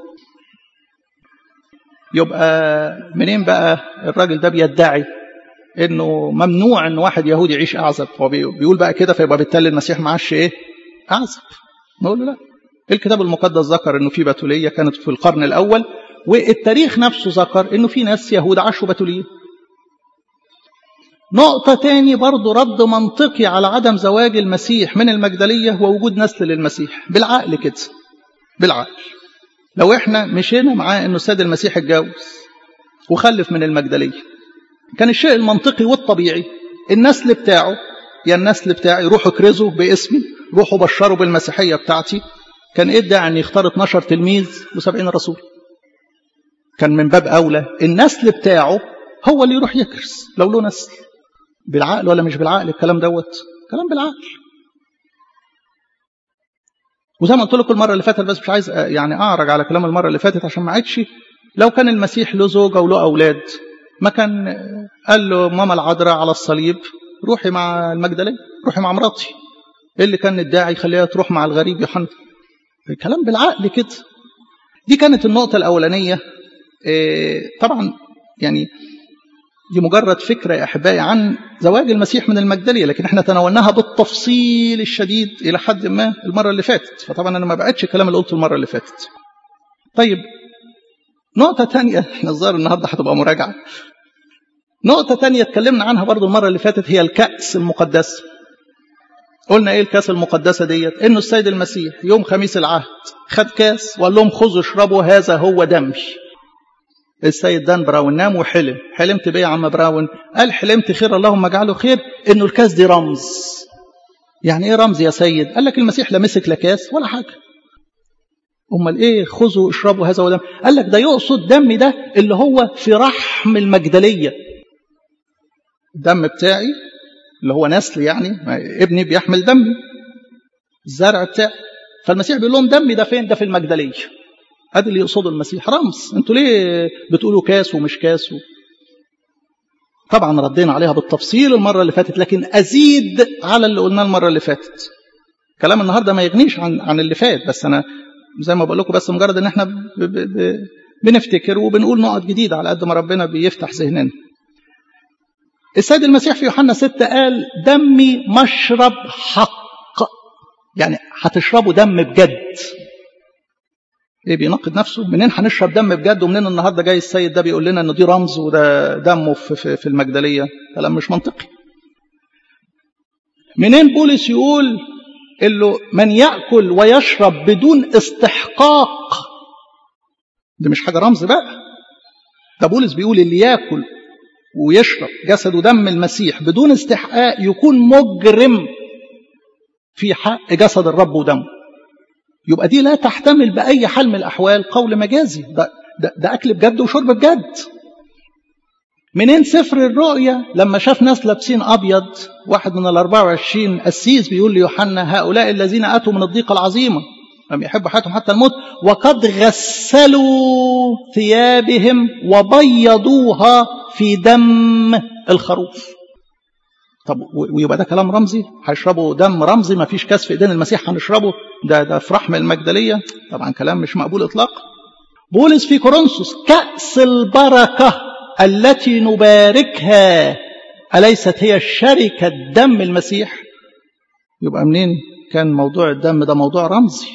يبقى منين بقى الراجل ده بيدعي إنه ممنوع إن واحد يهودي يعيش أعزب؟ هو بيقول بقى كده، فيبقى بالتالي المسيح معاش إيه؟ أعزب. نقول له لا، الكتاب المقدس ذكر إنه في بتولية كانت في القرن الأول، والتاريخ نفسه ذكر إنه في ناس يهود عاشوا بتوليين. نقطة تاني برضو رد منطقي على عدم زواج المسيح من المجدلية هو وجود نسل للمسيح. بالعقل كده، بالعقل لو احنا مشينا معاه إنه السيد المسيح اتجوز وخلف من المجدلية، كان الشيء المنطقي والطبيعي النسل بتاعه، يا النسل بتاعي روحوا كرزوا باسمي، روحوا بشروا بالمسيحية بتاعتي. كان إيه الداعي أن يختار اتناشر تلميذ وسبعين رسول؟ كان من باب أولى النسل بتاعه هو اللي يروح يكرز لو له نسل. بالعقل ولا مش بالعقل الكلام دوت؟ كلام بالعقل. وزي ما قلت لكم المرة اللي فاتت، بس مش عايز يعني أعرج على كلام المرة اللي فاتت عشان ما عادش، لو كان المسيح له زوجة وله أولاد ما كان قال له ماما العذراء على الصليب روحي مع المجدلية، روحي مع مراتي. إيه اللي كان الداعي يخليها تروح مع الغريب يوحنا؟ الكلام بالعقل كده. دي كانت النقطة الأولانية طبعا يعني دي مجرد فكرة يا أحبائي عن زواج المسيح من المجدلية، لكن احنا تناولناها بالتفصيل الشديد إلى حد ما المرة اللي فاتت، فطبعا أنا ما بقتش الكلام اللي قلته المرة اللي فاتت. طيب نقطة تانية، احنا الظاهر النهاردة هتبقى مراجعة. نقطة تانية اتكلمنا عنها برضو المرة اللي فاتت هي الكأس المقدسة. قلنا ايه الكأس المقدسة ديت؟ انه السيد المسيح يوم خميس العهد خد كاس وقال لهم خذوا اشربوا هذا هو دمي. السيد دان براون نام وحلم. حلمت بيه يا عم براون؟ قال حلمت خير اللهم اجعله خير، انه الكاس دي رمز. يعني ايه رمز يا سيد؟ قال لك المسيح لا مسك لا كاس ولا حاجه. امال ايه خذوا اشربوا هذا هو دم؟ قال لك ده يقصد دم ده اللي هو في رحم المجدليه. الدم بتاعي اللي هو نسل، يعني ابني بيحمل دمي، الزرع بتاعي. فالمسيح بيقول لهم دمي ده فين؟ ده في المجدليه. هذا اللي يقصده المسيح، رمز. انتوا ليه بتقولوا كاس ومش كاس؟ طبعا ردينا عليها بالتفصيل المرة اللي فاتت، لكن أزيد على اللي قلناه المرة اللي فاتت. كلام النهاردة ما يغنيش عن عن اللي فات، بس أنا زي ما بقول لكم بس مجرد ان احنا ب ب ب بنفتكر وبنقول نقط جديدة على قد ما ربنا بيفتح ذهننا. السيد المسيح في يوحنا ستة قال دمي مشرب حق، يعني هتشربوا دم بجد. ايه بيناقض نفسه؟ منين هنشرب دم بجد ومنين النهارده جاي السيد ده بيقول لنا ان دي رمز وده دمه في, في, في المجدليه؟ كلام مش منطقي. منين بولس يقول اللي من ياكل ويشرب بدون استحقاق؟ دي مش حاجه رمز بقى، ده بولس بيقول اللي ياكل ويشرب جسد ودم المسيح بدون استحقاق يكون مجرم في حق جسد الرب ودمه. يبقى دي لا تحتمل بأي حال من الأحوال قول مجازي، ده, ده, ده أكل بجد وشرب بجد. منين سفر الرؤيا لما شاف ناس لابسين أبيض، واحد من الأربعة وعشرين قسيس بيقول ليوحنا هؤلاء الذين أتوا من الضيقة العظيمة لم يحبوا حياتهم حتى الموت وقد غسلوا ثيابهم وبيضوها في دم الخروف. طب ويبقى ده كلام رمزي؟ هيشربوا دم رمزي؟ ما فيش كاس في ايدين المسيح هنشربه؟ ده ده في رحم المجدليه؟ طبعا كلام مش مقبول اطلاقا. بولس في كورنثوس كأس البركه التي نباركها أليست هي شركة دم المسيح؟ يبقى منين كان موضوع الدم ده موضوع رمزي؟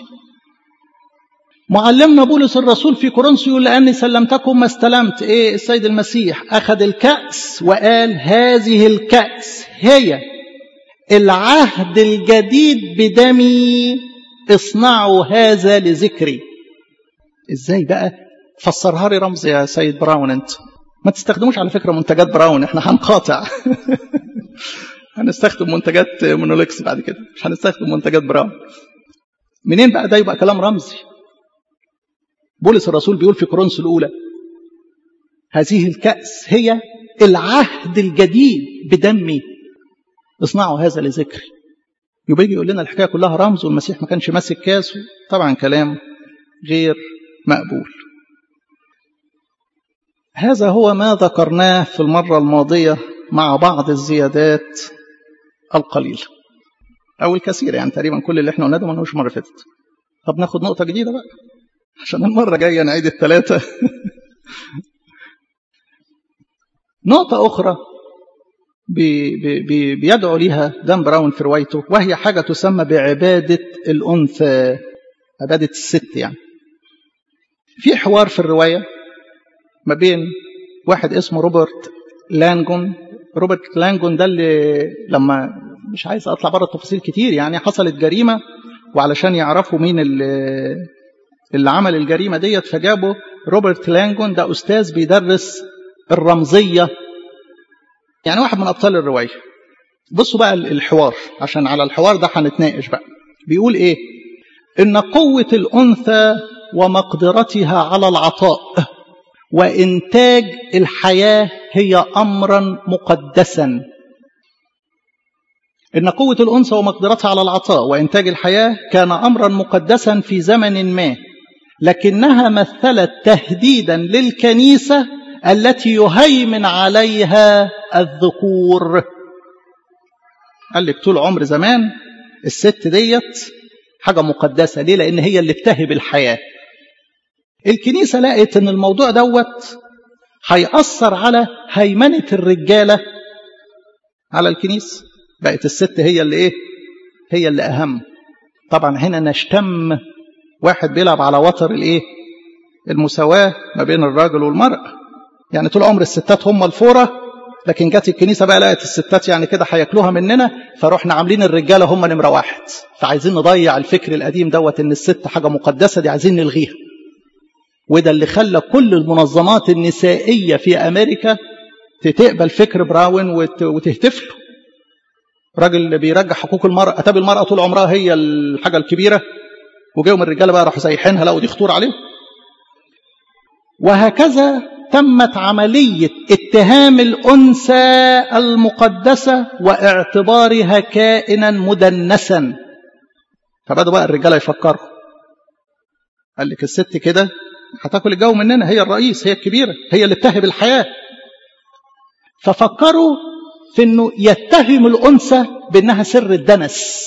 معلمنا بولس الرسول في كورنثوس يقول لأني سلمتكم ما استلمت. إيه السيد المسيح أخذ الكأس وقال هذه الكأس هي العهد الجديد بدمي اصنعوا هذا لذكري. إزاي بقى؟ فسرها لي رمز يا سيد براون. أنت ما تستخدموش على فكرة منتجات براون، احنا هنقاطع هنستخدم منتجات مونوليكس بعد كده، مش هنستخدم منتجات براون. منين بقى ده يبقى كلام رمزي؟ بولس الرسول بيقول في كورنثوس الأولى هذه الكأس هي العهد الجديد بدمي اصنعوا هذا لذكري. يبقى يجي يقول لنا الحكاية كلها رمز والمسيح ما كانش ماسك كاس. طبعا كلام غير مقبول. هذا هو ما ذكرناه في المرة الماضية مع بعض الزيادات القليلة أو الكثير، يعني تقريبا كل اللي احنا قلناه ده ما نقولش مرة فاتت. طب ناخد نقطة جديدة بقى عشان المرة جاية نعيد الثلاثة. نقطة أخرى بي بي بيدعو ليها دان براون في روايته، وهي حاجة تسمى بعبادة الأنثى، عبادة الست. يعني في حوار في الرواية ما بين واحد اسمه روبرت لانجون. روبرت لانجون ده اللي لما مش عايز أطلع بره التفاصيل كتير، يعني حصلت جريمة وعلشان يعرفوا مين اللي اللي عمل الجريمة ديت فجابوا روبرت لانجون. ده أستاذ بيدرس الرمزية، يعني واحد من أبطال الرواية. بصوا بقى الحوار، عشان على الحوار ده هنتناقش بقى. بيقول إيه؟ إن قوة الأنثى ومقدرتها على العطاء وإنتاج الحياة هي أمرا مقدسا. إن قوة الأنثى ومقدرتها على العطاء وإنتاج الحياة كان أمرا مقدسا في زمن ما، لكنها مثلت تهديدا للكنيسة التي يهيمن عليها الذكور. قال لك طول عمر زمان الست ديت حاجة مقدسة. ليه؟ لأن هي اللي بتهب الحياة. الكنيسة لقت ان الموضوع دوت هيأثر على هيمنة الرجالة على الكنيسة، بقت الست هي اللي ايه؟ هي اللي اهم. طبعا هنا نشتم واحد بيلعب على وتر الايه؟ المساواة ما بين الراجل والمرأة. يعني طول عمر الستات هم الفورة، لكن جت الكنيسة بقى لقت الستات يعني كده هياكلوها مننا، فروحنا عاملين الرجالة هم نمرة واحد. فعايزين نضيع الفكر القديم دوت ان الست حاجة مقدسة، دي عايزين نلغيها. وده اللي خلى كل المنظمات النسائية في أمريكا تقبل فكر براون وتهتف له. راجل بيرجع حقوق المرأة، أتابع المرأة طول عمرها هي الحاجة الكبيرة، وجاهم الرجالة بقى راحوا زيحينها، لقوا دي خطور عليهم. وهكذا تمت عملية اتهام الأنثى المقدسة واعتبارها كائنا مدنسا. فبدأوا بقى الرجالة يفكروا، قال لك الست كده هتاكل الجو مننا، هي الرئيس، هي الكبيرة، هي اللي بتهب الحياة. ففكروا في انه يتهم الأنثى بأنها سر الدنس.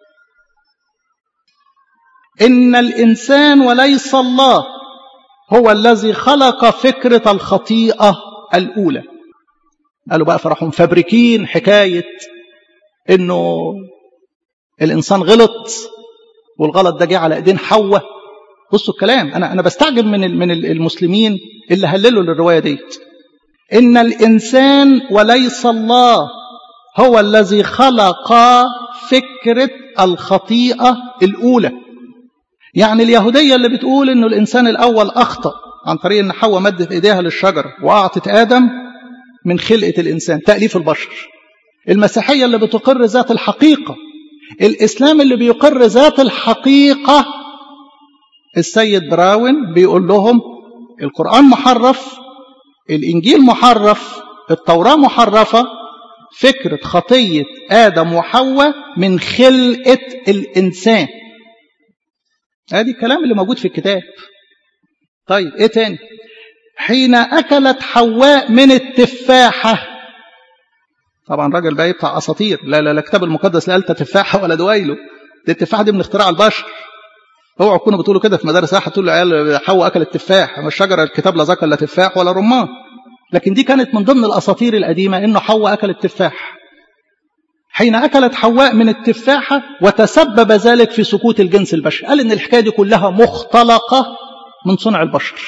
إن الإنسان وليس الله هو الذي خلق فكرة الخطيئة الأولى. قالوا بقى فرحوا مفبركين حكاية إنه الإنسان غلط، والغلط ده جه على إيدين حواء. بصوا الكلام، أنا أنا بستعجب من من المسلمين اللي هللوا للرواية ديت. إن الإنسان وليس الله هو الذي خلق فكرة الخطيئة الأولى. يعني اليهودية اللي بتقول إنه الإنسان الأول أخطأ عن طريق إن حواء مدت إيديها للشجرة وأعطت آدم من خلقة الإنسان، تأليف البشر. المسيحية اللي بتقر ذات الحقيقة. الإسلام اللي بيقر ذات الحقيقة. السيد براون بيقول لهم القرآن محرف، الإنجيل محرف، التوراة محرفة، فكرة خطية آدم وحواء من خلقة الإنسان. هذه الكلام اللي موجود في الكتاب. طيب ايه تاني؟ حين اكلت حواء من التفاحة. طبعا راجل بقى بتاع اساطير، لا لا لا الكتاب المقدس لا قال تفاحة ولا دويله، دي التفاحة دي من اختراع البشر. اوعوا تكونوا بتقولوا كده في مدارس راح تقولوا العيال حواء اكلت تفاح، مش شجرة الكتاب لا ذكر لا تفاح ولا رمان. لكن دي كانت من ضمن الاساطير القديمة انه حواء اكلت تفاح. حين أكلت حواء من التفاحة وتسبب ذلك في سقوط الجنس البشري. قال إن الحكاية دي كلها مختلقة من صنع البشر.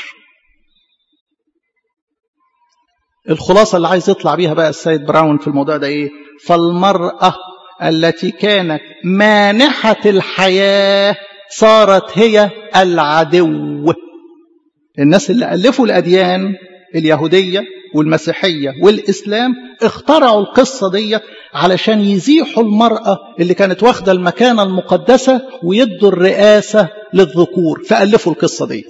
الخلاصة اللي عايز يطلع بيها بقى السيد براون في الموضوع ده إيه؟ فالمرأة التي كانت مانحة الحياة صارت هي العدو. الناس اللي ألفوا الأديان اليهودية والمسيحية والإسلام اخترعوا القصة دي علشان يزيحوا المرأة اللي كانت واخدة المكانة المقدسة ويدوا الرئاسة للذكور، فألفوا القصة دي.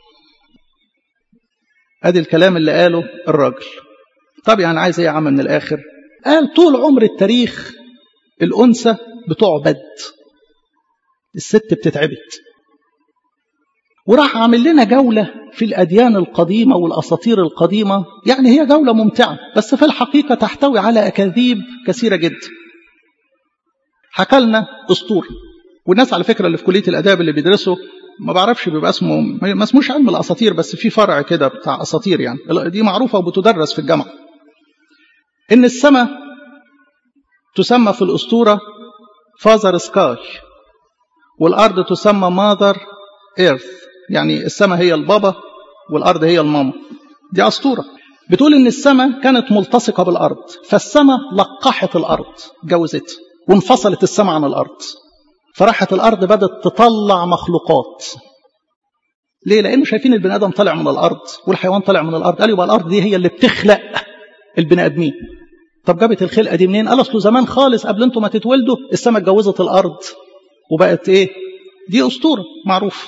ادي الكلام اللي قاله الراجل. طب يعني عايز ايه يا عم من الآخر؟ قال طول عمر التاريخ الأنثى بتعبد، الست بتتعبد. وراح عامل لنا جولة في الأديان القديمة والأساطير القديمة. يعني هي جولة ممتعة، بس في الحقيقة تحتوي على أكاذيب كثيرة جدا. حكى لنا أسطورة، والناس على فكرة اللي في كلية الآداب اللي بيدرسوا ما بعرفش بيبقى اسمه، ما اسموش علم الأساطير، بس في فرع كده بتاع أساطير، يعني دي معروفة وبتدرس في الجامعة. إن السماء تسمى في الأسطورة فازر سكاي، والأرض تسمى ماذر إيرث. يعني السماء هي البابا والأرض هي الماما. دي أسطورة بتقول إن السماء كانت ملتصقة بالأرض، فالسماء لقحت الأرض، جوزت وانفصلت السماء عن الأرض، فراحت الأرض بدأت تطلع مخلوقات. ليه؟ لأنه شايفين البني آدم طلع من الأرض والحيوان طلع من الأرض، قالوا يبقى الأرض دي هي اللي بتخلق البني آدمين. طب جابت الخلقة دي منين؟ قال أصله زمان خالص قبل أنتم ما تتولدوا السماء اتجوزت الأرض وبقت إيه؟ دي أسطورة معروف.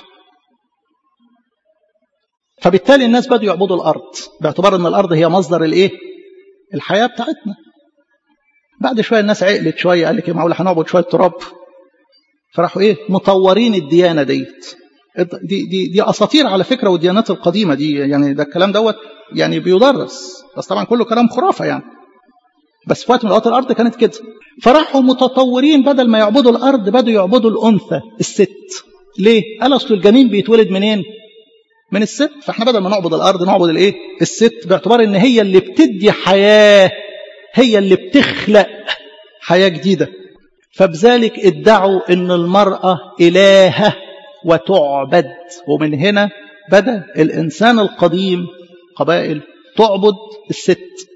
فبالتالي الناس بدوا يعبدوا الأرض باعتبار أن الأرض هي مصدر الإيه؟ الحياة بتاعتنا. بعد شوية الناس عقلت شوية، قال لك إيه معقول هنعبد شوية تراب؟ فراحوا إيه؟ مطورين الديانة ديت. دي دي دي أساطير على فكرة، والديانات القديمة دي يعني ده الكلام دوت يعني بيدرس، بس طبعا كله كلام خرافة يعني. بس في وقت من الأوقات الأرض كانت كده. فراحوا متطورين بدل ما يعبدوا الأرض بدوا يعبدوا الأنثى الست. ليه؟ قال أصل الجنين بيتولد منين؟ من الست. فاحنا بدل ما نعبد الارض نعبد الايه؟ الست، باعتبار ان هي اللي بتدي حياه، هي اللي بتخلق حياه جديده. فبذلك ادعوا ان المراه الهه وتعبد. ومن هنا بدا الانسان القديم قبائل تعبد الست.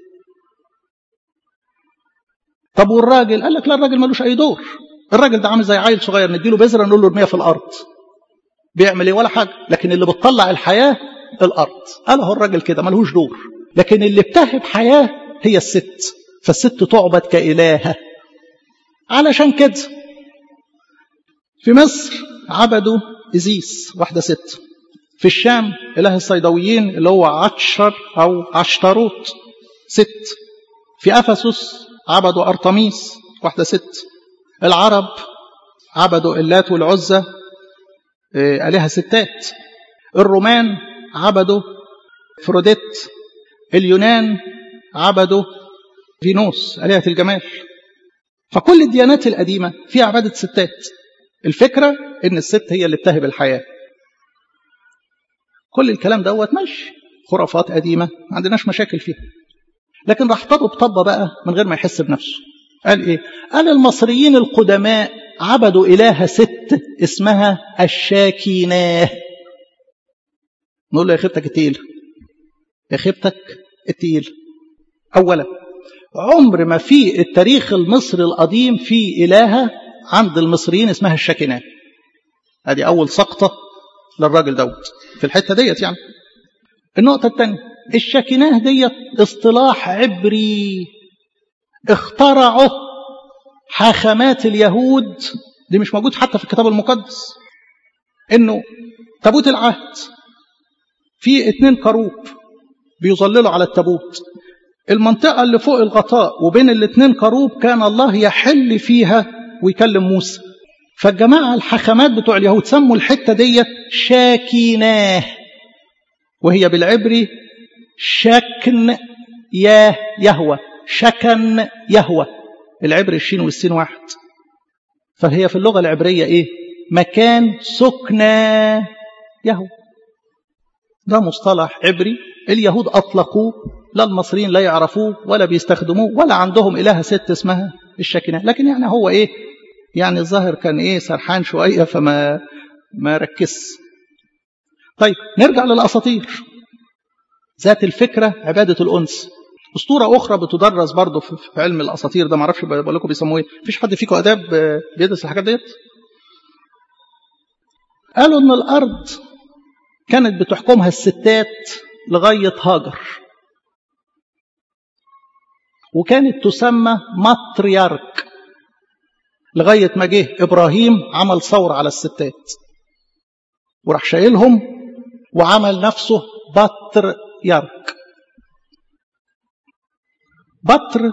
طب والراجل؟ قال لك لا، الراجل ملوش اي دور. الراجل ده عامل زي عيل صغير نديله بذره نقول له ارميها في الارض، بيعمل ايه؟ ولا حاجه. لكن اللي بتطلع الحياه الارض. قال هو الراجل كده ملوش دور، لكن اللي بتهب حياه هي الست. فالست تعبد كالهه. علشان كده في مصر عبدوا إزيس، واحده ست. في الشام اله الصيدويين اللي هو عشر او عشتروت، ست. في افسس عبدوا ارطميس، واحده ست. العرب عبدوا اللات والعزى، آلهة ستات. الرومان عبدوا فروديت. اليونان عبدوا فينوس، آلهة الجمال. فكل الديانات القديمة فيها عبادة ستات. الفكرة ان الست هي اللي بتهب الحياة. كل الكلام دوت ماشي، خرافات قديمة ما عندناش مشاكل فيها. لكن راح طب بطبة بقى من غير ما يحس بنفسه. قال ايه؟ قال المصريين القدماء عبدوا إلهة ست اسمها الشاكيناه. نقول له يا خيبتك التقيل، يا خيبتك التقيل. أولا، عمر ما في التاريخ المصري القديم في إلهة عند المصريين اسمها الشاكيناه. هذه أول سقطة للراجل دوت في الحتة ديت. يعني النقطة الثانية، الشاكيناه ديت اصطلاح عبري اخترعه حاخامات اليهود. دي مش موجود حتى في الكتاب المقدس. انه تابوت العهد في اتنين كروب بيظللوا على التابوت. المنطقة اللي فوق الغطاء وبين الاتنين كروب كان الله يحل فيها ويكلم موسى. فالجماعة الحاخامات بتوع اليهود سموا الحتة ديت شاكيناه، وهي بالعبري شكن يا يهوى، شكن يهوى. العبري الشين والسين واحد. فهي في اللغة العبرية ايه؟ مكان سكنى يهوى. ده مصطلح عبري اليهود أطلقوه، لا المصريين لا يعرفوه ولا بيستخدموه ولا عندهم إله ست اسمها الشاكيناه. لكن يعني هو ايه؟ يعني الظاهر كان ايه؟ سرحان شوية فما ما ركز. طيب نرجع للأساطير. ذات الفكرة عبادة الأنس. أسطورة أخرى بتدرس برضه في علم الأساطير ده، معرفش بقول لكم بيسموه إيه. مفيش حد فيكم آداب بيدرس الحاجات ديت؟ قالوا إن الأرض كانت بتحكمها الستات لغاية هاجر، وكانت تسمى ماتريارك لغاية ما جه إبراهيم عمل ثورة على الستات وراح شايلهم وعمل نفسه بطريرك. بطر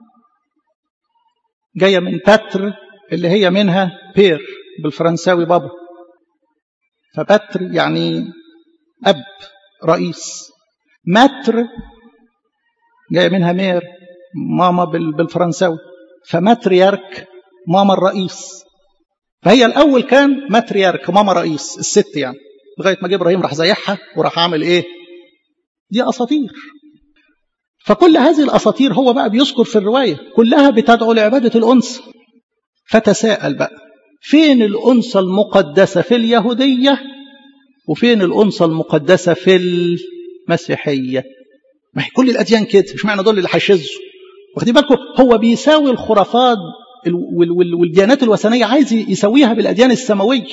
جاية من باتر اللي هي منها بير بالفرنساوي بابا. فباتر يعني أب، رئيس. ماتر جاية منها مير، ماما بالفرنساوي. فماتريارك ماما الرئيس. فهي الأول كان ماتريارك ماما رئيس، الست يعني، لغاية ما جه إبراهيم راح زيحها وراح عامل إيه؟ دي أساطير. فكل هذه الأساطير هو بقى بيذكر في الرواية كلها بتدعو لعبادة الأنثى. فتساءل بقى، فين الأنثى المقدسة في اليهودية وفين الأنثى المقدسة في المسيحية؟ ما هي كل الأديان كده، مش معنى دول اللي هيشذوا. واخدين بالكم؟ هو بيساوي الخرافات والديانات الوثنية، عايز يسويها بالأديان السماوية.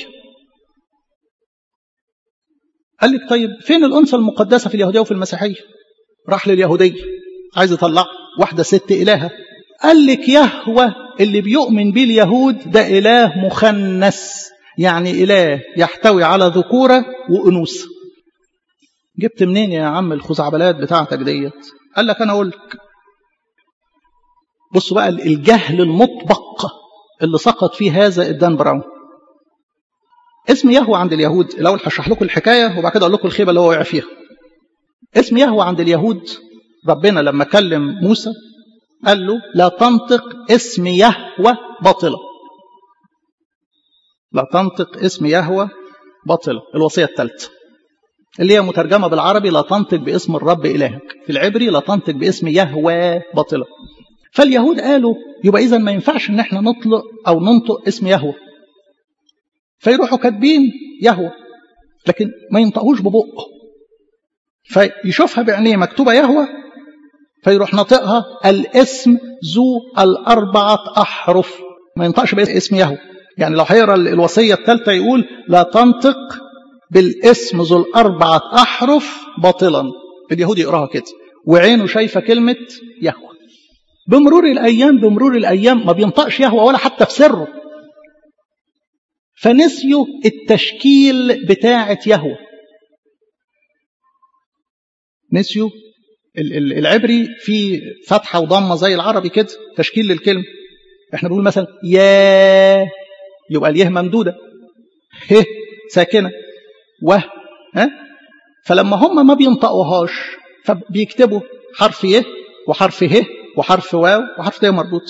قال لك طيب فين الأنثى المقدسة في اليهودية وفي المسيحية؟ راح لليهودية عايز يطلع واحدة ست إلهة. قال لك يهوه اللي بيؤمن به اليهود ده إله مخنث، يعني إله يحتوي على ذكورة وأنوثة. جبت منين يا عم الخزعبلات بتاعتك ديت؟ قال لك أنا أقول لك. بصوا بقى الجهل المطبق اللي سقط فيه هذا الدان براون. اسم يهوه عند اليهود، الأول هشرح لكم الحكاية وبعد كده أقول لكم الخيبة اللي هو وقع فيها. اسم يهوه عند اليهود، ربنا لما كلم موسى قال له لا تنطق اسم يهوه باطلا. لا تنطق اسم يهوه باطلا، الوصية الثالثة. اللي هي مترجمة بالعربي لا تنطق باسم الرب إلهك، في العبري لا تنطق باسم يهوه باطلا. فاليهود قالوا يبقى إذن ما ينفعش إن احنا نطلق أو ننطق اسم يهوه، فيروحوا كاتبين يهوه لكن ما ينطقوش ببقه، فيشوفها بعينيه مكتوبة يهوه فيروح نطقها الاسم ذو الأربعة أحرف، ما ينطقش باسم يهوه. يعني لو هيقرا الوصية الثالثة يقول لا تنطق بالاسم ذو الأربعة أحرف باطلا، اليهود يقراها كده وعينه شايفة كلمة يهوه. بمرور الأيام بمرور الأيام ما بينطقش يهوه ولا حتى في سره، فنسيوا التشكيل بتاعة يهوه، نسيوا العبري في فتحة وضمة زي العربي كده تشكيل للكلمة. احنا بنقول مثلا يا يبقى اليه ممدودة، ه ساكنة، وه ها، فلما هم ما بينطقوهاش فبيكتبوا حرف يه وحرف ه وحرف واو وحرف ت مربوط،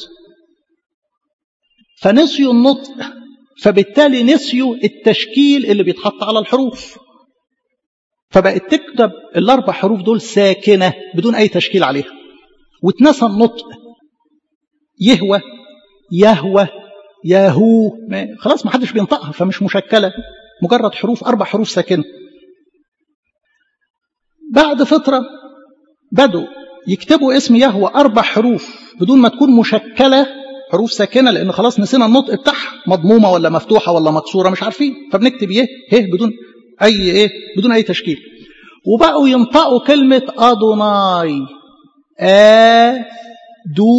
فنسيوا النطق، فبالتالي نسيوا التشكيل اللي بيتحط على الحروف، فبقت تكتب الاربع حروف دول ساكنه بدون اي تشكيل عليها، واتنسى النطق يهوى يهوى ياهو، خلاص ما حدش بينطقها فمش مشكله، مجرد حروف، اربع حروف ساكنه. بعد فتره بدوا يكتبوا اسم يهوى اربع حروف بدون ما تكون مشكله حروف ساكنه، لان خلاص نسينا النطق بتاعها مضمومه ولا مفتوحه ولا مكسوره مش عارفين، فبنكتب يه ه بدون اي ايه بدون اي تشكيل. وبقوا ينطقوا كلمه ادوناي ا دو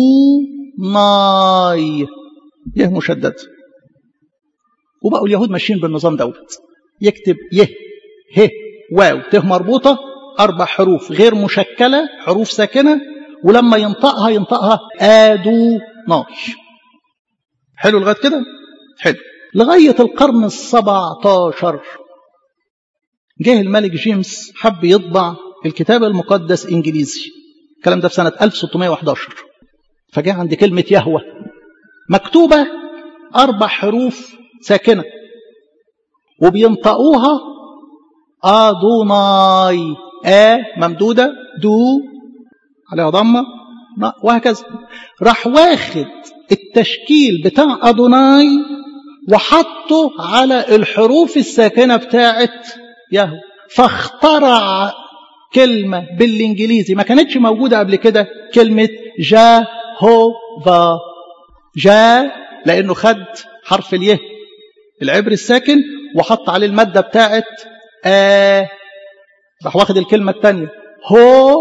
ناي يه مشدد، وبقوا اليهود ماشيين بالنظام دوت، يكتب يه ه واو ت مربوطه اربع حروف غير مشكله حروف ساكنه، ولما ينطقها ينطقها ادو ناي. حلو لغايه كده؟ حلو. لغايه القرن السبعتاشر جه الملك جيمس حب يطبع الكتاب المقدس انجليزي، الكلام ده في سنه ألف وستمائة وأحد عشر، فجاء عند كلمه يهوه مكتوبه اربع حروف ساكنه وبينطقوها ادوناي، ا ممدوده دو عليها ضمه وهكذا. راح واخد التشكيل بتاع ادوناي وحطه على الحروف الساكنه بتاعه يهوه، فاخترع كلمه بالانجليزي ما كانتش موجوده قبل كده، كلمه جاهوفا. جا لانه خد حرف اليه العبري الساكن وحط عليه الماده بتاعه ا، راح واخد الكلمه الثانيه هو،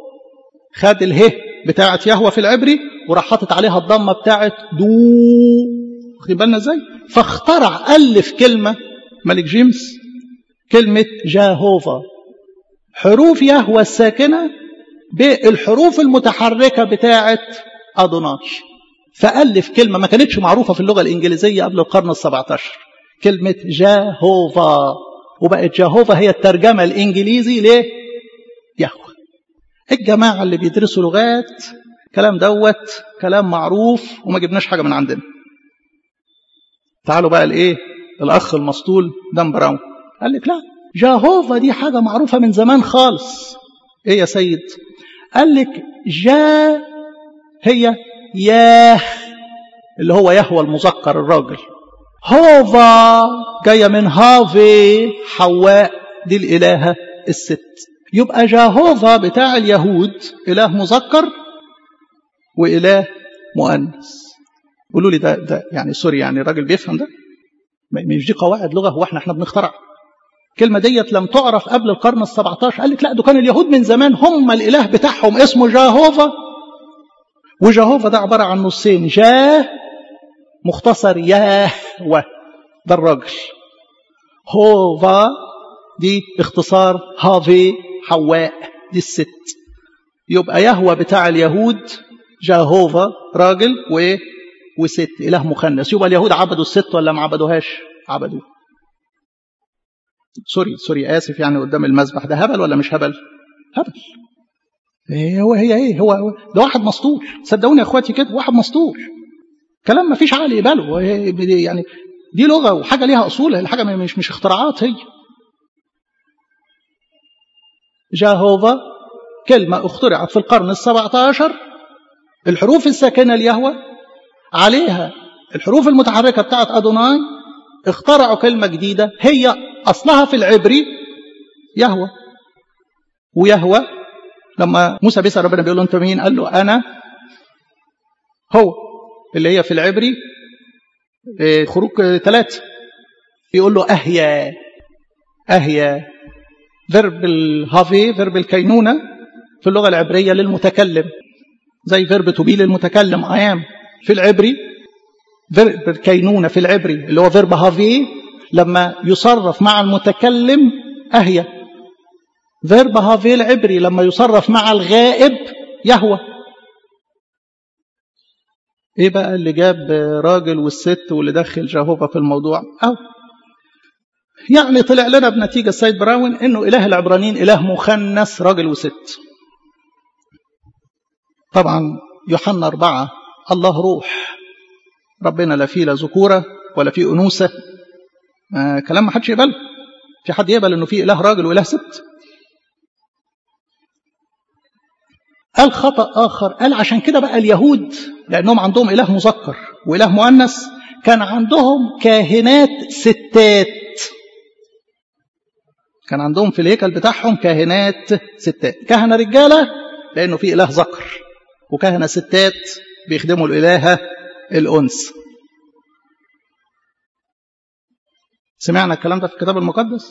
خد اله بتاعه يهوه في العبري وراح حاطط عليها الضمه بتاعه دو، واخدين بالنا ازاي؟ فاخترع الف كلمه ملك جيمس كلمه جاهوفا، حروف يهوه الساكنه بالحروف المتحركه بتاعه ادوناي، فالف كلمه ما كانتش معروفه في اللغه الانجليزيه قبل القرن السبعتاشر، كلمه جاهوفا، وبقت جاهوفا هي الترجمه الانجليزي ليهوه. الجماعه اللي بيدرسوا لغات كلام دوت كلام معروف وما جبناش حاجه من عندنا. تعالوا بقى الايه الاخ المسطول دان براون قال لك لا، جاهوفا دي حاجه معروفه من زمان خالص. ايه يا سيد؟ قال لك جا هي ياه اللي هو يهوى المذكر الراجل، هوفا جايه من هافي حواء دي الالهه الست، يبقى جاهوفا بتاع اليهود اله مذكر واله مؤنث. قولوا لي ده ده يعني سوري يعني الراجل بيفهم ده؟ مش دي قواعد لغه؟ هو احنا احنا بنخترع الكلمه ديت؟ لم تعرف قبل القرن السبعتاشر. قال لك لا، ده كان اليهود من زمان هم الاله بتاعهم اسمه جاهوفا، وجاهوفا ده عباره عن نصين، جاه مختصر يهوه ده الراجل، هوفا دي اختصار هافي حواء دي الست. يبقى يهوه بتاع اليهود جاهوفا راجل وايه وست، اله مخنث. يبقى اليهود عبدوا الست ولا ما عبدوهاش؟ عبدوه. سوري سوري اسف يعني قدام المذبح، ده هبل ولا مش هبل؟ هبل. ايه هو هي ايه هو ده واحد مسطول، صدقوني يا اخواتي كده واحد مسطول، كلام ما فيش عقل يقبله. يعني دي لغه وحاجه ليها اصول، الحاجه مش مش اختراعات هي. جهوفا كلمة اخترعت في القرن السبعة عشر، الحروف الساكنة اليهوى عليها الحروف المتحركة بتاعت أدوناي، اخترعوا كلمة جديدة هي أصلها في العبري يهوى. ويهوى لما موسى بيسأل ربنا بيقول له أنت مين؟ قال له أنا هو، اللي هي في العبري خروج ثلاثة يقول له أهيا. أهيا فيرب الهافي، فيرب الكينونة في اللغة العبرية للمتكلم، زي فيرب تو بي للمتكلم أيام في العبري. فيرب الكينونة في العبري اللي هو فيرب هافي لما يصرف مع المتكلم أهيا. فيرب هافي العبري لما يصرف مع الغائب يهوى. ايه بقى اللي جاب راجل والست واللي دخل جهوفا في الموضوع؟ أو يعني طلع لنا بنتيجة السيد براون انه اله العبرانيين اله مخنث راجل وست. طبعا يوحنا أربعة الله روح، ربنا لا فيه لا ذكورة ولا فيه أنوثة، آه كلام ما حدش يقبله. في حد يقبل انه فيه اله راجل واله ست؟ قال خطأ آخر، قال عشان كده بقى اليهود لأنهم عندهم إله مذكر وإله مؤنث كان عندهم كاهنات ستات، كان عندهم في الهيكل بتاعهم كاهنات ستات، كهنة رجالة لأنه في إله ذكر، وكهنة ستات بيخدموا الإلهة الأنثى. سمعنا الكلام ده في الكتاب المقدس؟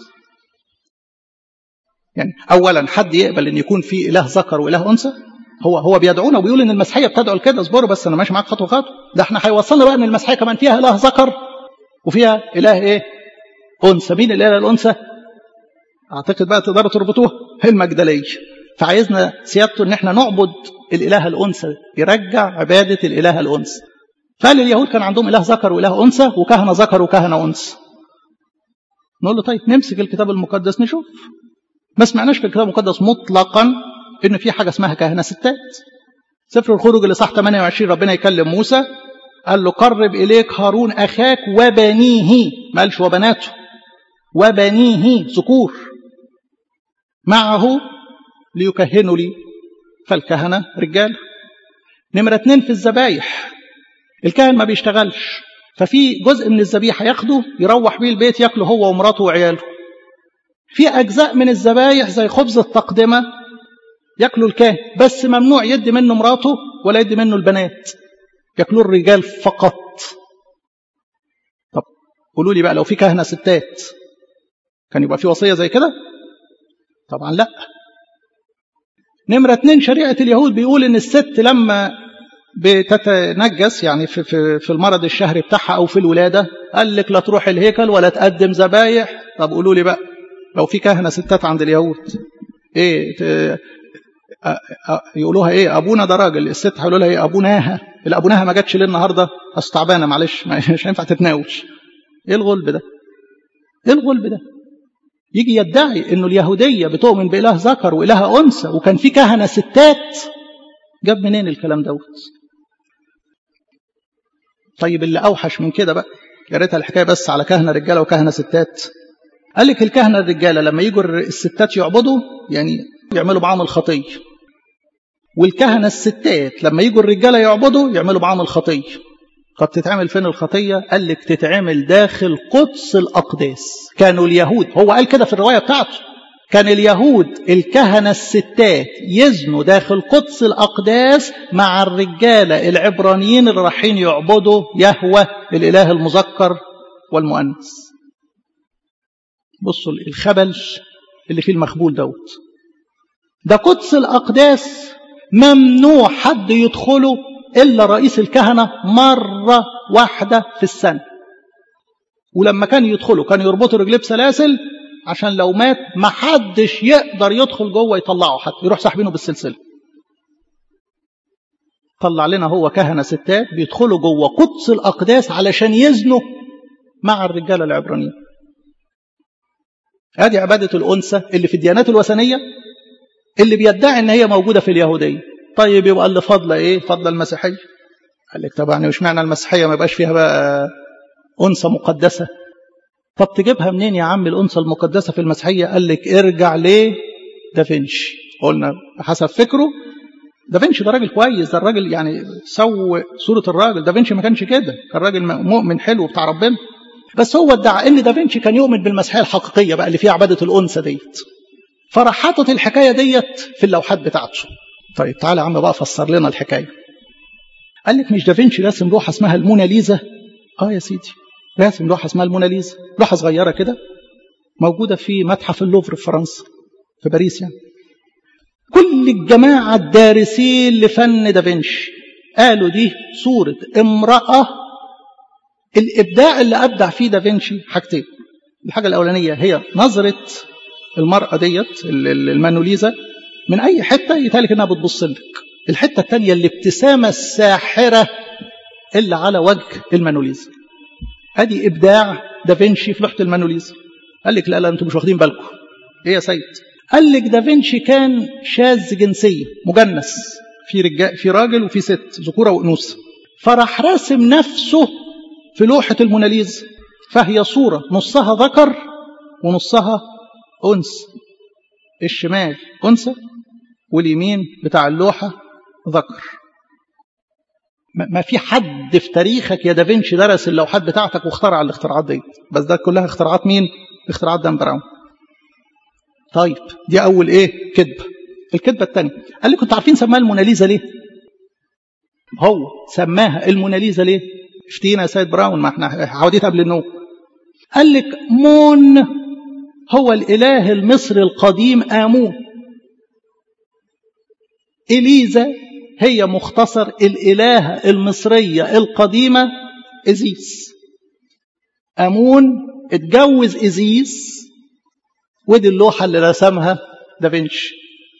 يعني أولا حد يقبل أن يكون في إله ذكر وإله أنثى؟ هو هو بيدعونا وبيقول ان المسيحيه بتدعو لكده. اصبروا بس انا ماشي معاك خطوه خطوه. ده احنا هيوصلنا بقى ان المسيحيه كمان فيها اله ذكر وفيها اله ايه؟ انثى. مين الاله الانثى؟ اعتقد بقى تقدروا تربطوها، المجدليه. فعايزنا سيادته ان احنا نعبد الاله الانثى، يرجع عباده الاله الانثى. فقال اليهود كان عندهم اله ذكر واله انثى وكهنه ذكر وكهنه انثى. نقول له طيب نمسك الكتاب المقدس نشوف. ما سمعناش في الكتاب المقدس مطلقا إن في حاجة اسمها كهنة ستات. سفر الخروج اللي صح ثمانية وعشرين ربنا يكلم موسى قال له قرب إليك هارون أخاك وبنيه، ما قالش وبناته، وبنيه ذكور معه ليكهنوا لي، فالكهنة رجال. نمرة اتنين في الذبايح الكاهن ما بيشتغلش، ففي جزء من الذبيحة ياخده يروح بيه البيت ياكله هو ومراته وعياله. في أجزاء من الذبايح زي خبز التقدمة ياكلوا الكاهن، بس ممنوع يدي منه مراته ولا يدي منه البنات، ياكلوا الرجال فقط. طب قولوا لي بقى لو في كهنة ستات كان يبقى في وصية زي كده؟ طبعا لا. نمرة اتنين شريعة اليهود بيقول ان الست لما بتتنجس يعني في, في, في المرض الشهري بتاعها او في الولادة قال لك لا تروح الهيكل ولا تقدم ذبايح. طب قولوا لي بقى لو في كهنة ستات عند اليهود ايه يقولوها ايه؟ ابونا ده راجل، الست هيقولوا لها ايه؟ ابوناها. الابوناها ما جاتش ليه النهارده؟ اصل تعبانه معلش مش هينفع تتناوش. ايه الغلب ده؟ ايه الغلب ده؟ يجي يدعي انه اليهوديه بتؤمن باله ذكر واله انثى وكان في كهنه ستات. جاب منين الكلام دوت؟ طيب اللي اوحش من كده بقى، يا ريتها الحكايه بس على كهنه رجاله وكهنه ستات. قال لك الكهنه الرجاله لما يجوا الستات يعبدوا يعني يعملوا معاهم الخطيه، والكهنة الستات لما يجوا الرجالة يعبدوا يعملوا معاهم الخطية. قد تتعمل فين الخطية؟ قال لك تتعمل داخل قدس الأقداس. كانوا اليهود، هو قال كده في الرواية بتاعته، كان اليهود الكهنة الستات يزنوا داخل قدس الأقداس مع الرجالة العبرانيين اللي رايحين يعبدوا يهوه الإله المذكر والمؤنث. بصوا الخبل اللي فيه المخبول دوت. ده قدس الأقداس ممنوع حد يدخله إلا رئيس الكهنة مرة واحدة في السنة، ولما كان يدخله كان يربطوا رجليه بسلاسل عشان لو مات ما حدش يقدر يدخل جوه يطلعه، حتى يروح ساحبينه بالسلسلة. طلع لنا هو كهنة ستات بيدخلوا جوه قدس الأقداس علشان يزنوا مع الرجال العبرانيين. هذه عبادة الأنثى اللي في الديانات الوثنية اللي بيدعي ان هي موجودة في اليهودية. طيب يبقى اللي فضل ايه؟ فضل المسيحية. قال لك طبعا مش معنى المسيحية ما يبقاش فيها بقى أنثى مقدسة. طب تجيبها منين يا عم الأنثى المقدسة في المسيحية؟ قال لك ارجع ليه دافنشي. قلنا حسب فكره دافنشي ده راجل كويس، ده الراجل يعني سوى صورة الراجل. دافنشي ما كانش كده، كان راجل مؤمن حلو بتاع ربنا، بس هو ادعى ان دافنشي كان يؤمن بالمسيحية الحقيقية بقى اللي فيها عبادة الأنثى ديت، فراح حاطط الحكاية ديت في اللوحات بتاعته. طيب تعالى يا عم بقى فسر لنا الحكاية. قال لك مش دافنشي راسم لوحة اسمها الموناليزا؟ اه يا سيدي، راسم لوحة اسمها الموناليزا، لوحة صغيرة كده موجودة في متحف اللوفر في فرنسا في باريس. يعني كل الجماعة الدارسين لفن دافنشي قالوا دي صورة امرأة. الإبداع اللي أبدع فيه دافنشي حاجتين. الحاجة الأولانية هي نظرة المرأة ديت الموناليزا من أي حتة يتهيألك إنها بتبص لك. الحتة الثانية الابتسامة الساحرة اللي على وجه الموناليزا. هذه إبداع دافنشي في لوحة الموناليزا. قال لك لا لا أنتم مش واخدين بالكم. إيه يا سيد؟ قال لك دافنشي كان شاذ جنسية، مجنس، في رجال في راجل وفي ست، ذكورة وأنوثة، فراح راسم نفسه في لوحة الموناليزا، فهي صورة نصها ذكر ونصها أنثى. الشمال أنثى واليمين بتاع اللوحة ذكر. ما في حد في تاريخك يا دافنشي درس اللوحات بتاعتك واخترع الاختراعات دي، بس ده كلها اختراعات مين؟ اختراعات دان براون. طيب دي أول إيه؟ كذبة. الكذبة الثانية قال لي كنتوا عارفين سماها الموناليزا ليه؟ هو سماها الموناليزا ليه؟ افتينا يا سيد براون، ما احنا عوديت قبل النوم. قال لك مون هو الإله المصري القديم آمون. إليزا هي مختصر الإلهة المصرية القديمة إزيس. آمون اتجوز إزيس، ودي اللوحة اللي رسمها دافنشي.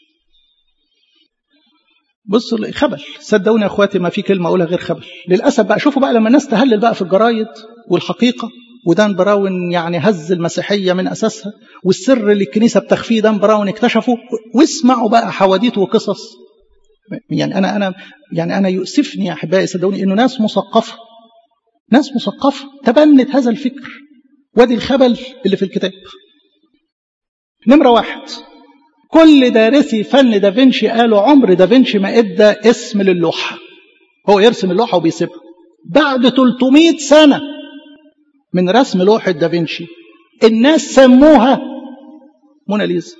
بصوا خبل، صدقوني يا اخواتي ما في كلمة اقولها غير خبل للأسف. بقى شوفوا بقى لما الناس تهلل بقى في الجرايد والحقيقة، ودان براون يعني هز المسيحية من أساسها، والسر اللي الكنيسة بتخفيه دان براون اكتشفوا، واسمعوا بقى حواديت وقصص. يعني أنا أنا يعني أنا يؤسفني يا أحبائي صدقوني إنه ناس مثقفة ناس مثقفة تبنت هذا الفكر، وادي الخبل اللي في الكتاب. نمرة واحد، كل دارسي فن دافنشي قالوا عمر دافنشي ما ادى اسم للوحة. هو يرسم اللوحة وبيسيبها. بعد ثلاثمائة سنة من رسم لوحة دافنشي الناس سموها موناليزا.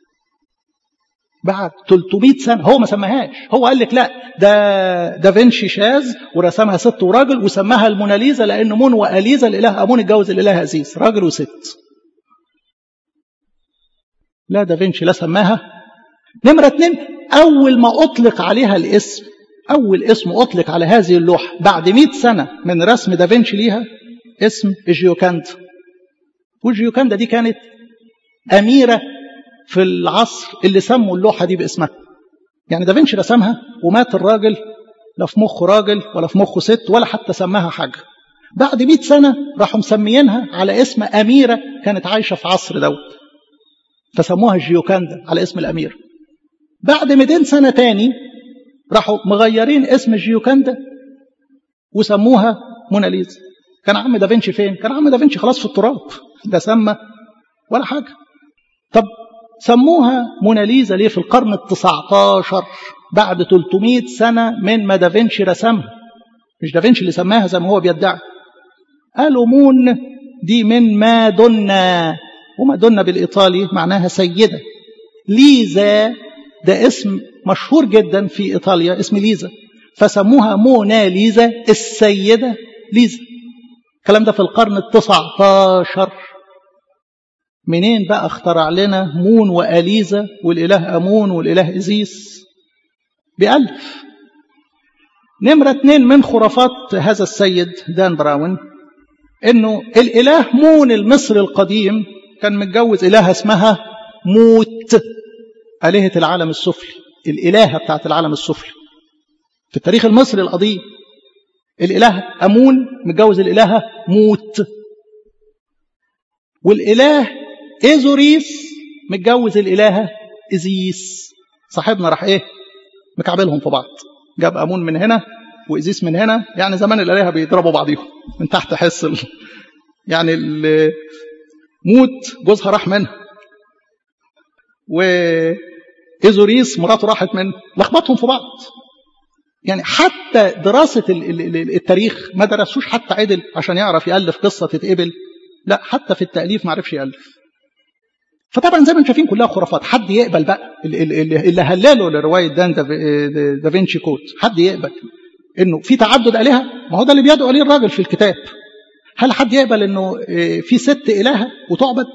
بعد ثلاثمائة سنة هو ما سماهاش، هو قال لك لا ده دافنشي شاذ ورسمها ست وراجل وسماها الموناليزا لأن مون وأليزا الإله أمون اتجوز الإله أزيز، راجل وست. لا دافنشي لا سماها. نمرة اتنين، أول ما أطلق عليها الاسم، أول اسم أطلق على هذه اللوحة بعد مئة سنة من رسم دافنشي ليها اسم الجيوكاندا. والجيوكاندا دي كانت أميرة في العصر اللي سموا اللوحة دي باسمها. يعني دافنشي رسمها ومات الراجل، لا في مخه راجل ولا في مخه ست ولا حتى سماها حاجة. بعد مئة سنة راحوا مسميينها على اسم أميرة كانت عايشة في عصر دوت، فسموها الجيوكاندا على اسم الأمير. بعد مئتين سنة تاني راحوا مغيرين اسم الجيوكاندا وسموها موناليزا. كان عم دافنشي فين؟ كان عم دافنشي خلاص في التراب، لا سمى ولا حاجة. طب سموها موناليزا ليه في القرن التسعة عشر بعد ثلاثمائة سنة من ما دافنشي رسمها؟ مش دافنشي اللي سماها زي ما هو بيدعي. قالوا مون دي من مادونا، ومادونا بالإيطالي معناها سيدة. ليزا ده اسم مشهور جدا في إيطاليا، اسم ليزا، فسموها موناليزا السيدة ليزا. الكلام ده في القرن التسعة عشر. منين بقى اخترع لنا مون وأليزا والإله أمون والإله إزيس؟ بألف. نمرة اتنين من خرافات هذا السيد دان براون إنه الإله مون المصري القديم كان متجوز إلهة اسمها موت، آلهة العالم السفلي، الإلهة بتاعت العالم السفلي. في التاريخ المصري القديم الإله أمون متجوز الإلهة موت، والإله إيزوريس متجوز الإلهة إزيس. صاحبنا راح إيه مكعبلهم في بعض، جاب أمون من هنا وإزيس من هنا. يعني زمان الآلهة بيضربوا بعضيهم من تحت حس ال... يعني ال... موت جوزها راح منها. وإيزوريس مراته راحت منه، لخبطهم في بعض. يعني حتى دراسة التاريخ ما درسوش حتى عدل عشان يعرف يألف قصة تتقبل، لا حتى في التأليف ما عرفش يألف. فطبعا زي ما انتم شايفين كلها خرافات. حد يقبل بقى اللي هلله لرواية دان دافنشي كود، حد يقبل انه في تعدد آلهة؟ ما هو ده اللي بيدعو عليه الراجل في الكتاب. هل حد يقبل انه في ست إلهة وتعبد؟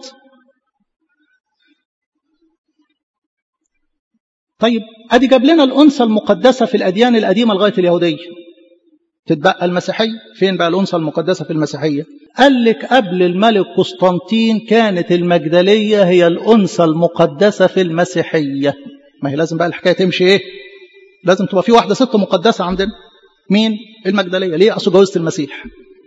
طيب ادي جاب لنا الأنثى المقدسة في الأديان القديمة لغاية اليهودية، تتبقى المسيحية. فين بقى الأنثى المقدسة في المسيحية؟ قال لك قبل الملك قسطنطين كانت المجدلية هي الأنثى المقدسة في المسيحية. ما هي لازم بقى الحكاية تمشي ايه؟ لازم تبقى في واحدة ست مقدسة عندنا. مين؟ المجدلية. ليه؟ أصل جوزة المسيح.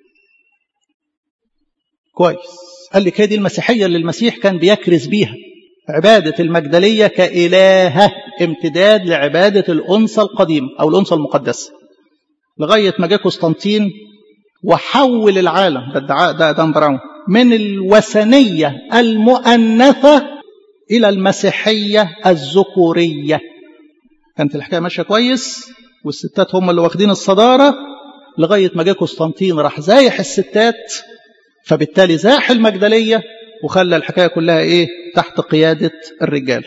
كويس. قال لك هي دي المسيحية اللي المسيح كان بيكرز بيها، عبادة المجدلية كإلهة، امتداد لعبادة الأنثى القديمة أو الأنثى المقدسة، لغاية ما جاء قسطنطين وحول العالم، ده ادعاء ده دان براون، من الوثنية المؤنثة إلى المسيحية الذكورية. كانت الحكاية ماشية كويس والستات هم اللي واخدين الصدارة، لغاية ما جاء قسطنطين راح زايح الستات، فبالتالي زاح المجدلية وخلى الحكاية كلها إيه؟ تحت قيادة الرجال.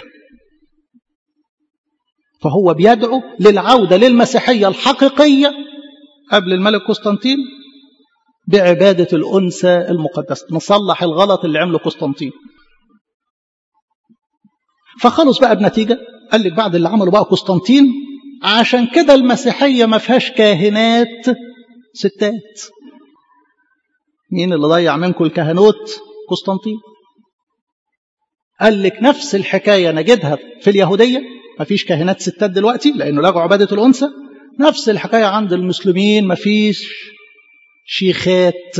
فهو بيدعو للعودة للمسيحية الحقيقية قبل الملك قسطنطين بعبادة الأنثى المقدسة، نصلح الغلط اللي عمله قسطنطين. فخلص بقى بنتيجة، قال لك بعد اللي عمله بقى قسطنطين، عشان كده المسيحية ما فيهاش كاهنات ستات. مين اللي ضيع منكم الكهنوت؟ قسطنطين. قال لك نفس الحكاية نجدها في اليهودية، ما فيش كاهنات ستات دلوقتي لأنه لغوا عبادة الأنثى. نفس الحكاية عند المسلمين، ما فيش شيخات.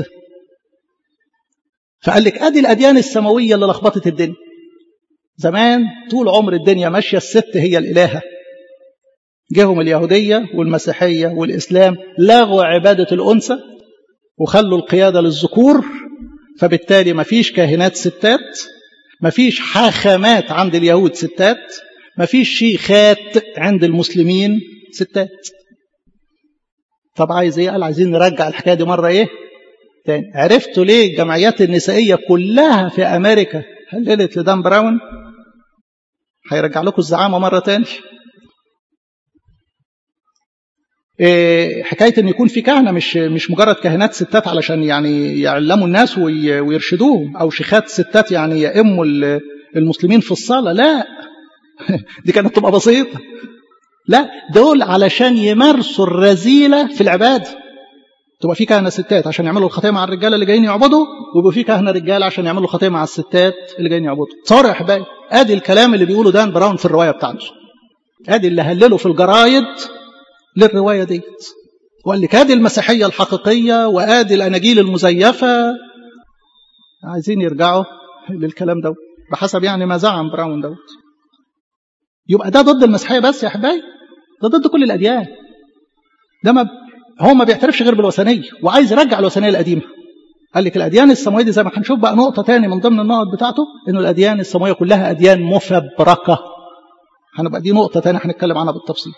فقال لك أدي الأديان السماوية اللي لخبطت الدنيا. زمان طول عمر الدنيا ماشية الست هي الإلهة، جاهم اليهودية والمسيحية والإسلام لغوا عبادة الأنثى وخلوا القيادة للذكور، فبالتالي ما فيش كاهنات ستات، ما فيش حاخامات عند اليهود ستات، ما فيش شيخات عند المسلمين ستات. طب عايز ايه؟ قال عايزين نرجع الحكاية دي مرة ايه تاني. عرفتوا ليه الجمعيات النسائية كلها في أمريكا هللت لدان براون؟ هيرجع لكم الزعامة مرة تاني. إيه حكاية ان يكون في كهنة، مش مش مجرد كهنات ستات علشان يعني يعلموا الناس ويرشدوهم، او شيخات ستات يعني يأموا المسلمين في الصلاة، لا دي كانت تبقى بسيطة. لا، دول علشان يمارسوا الرذيلة في العبادة. تبقى في كهنة ستات عشان يعملوا الخطية مع الرجال اللي جايين يعبدوا، ويبقى في كهنة رجال عشان يعملوا الخطية مع الستات اللي جايين يعبدوا. صارح بقى، ادي الكلام اللي بيقوله دان براون في الرواية بتاعته، ادي اللي هلله في الجرايد للرواية ديت، وقال لك ادي المسيحية الحقيقية وادي الأناجيل المزيفة. عايزين يرجعوا للكلام دوت بحسب يعني ما زعم براون دوت. يبقى ده ضد المسيحية بس يا حبايبي، ده ضد كل الأديان. ده ما هو ما بيعترفش غير بالوثنية وعايز يرجع الوثنية القديمة. قال لك الأديان السماوية دي زي ما هنشوف بقى نقطة تاني من ضمن النقط بتاعته، إنه الأديان السماوية كلها أديان مفبركة. هنبقى دي نقطة تاني هنتكلم عنها بالتفصيل.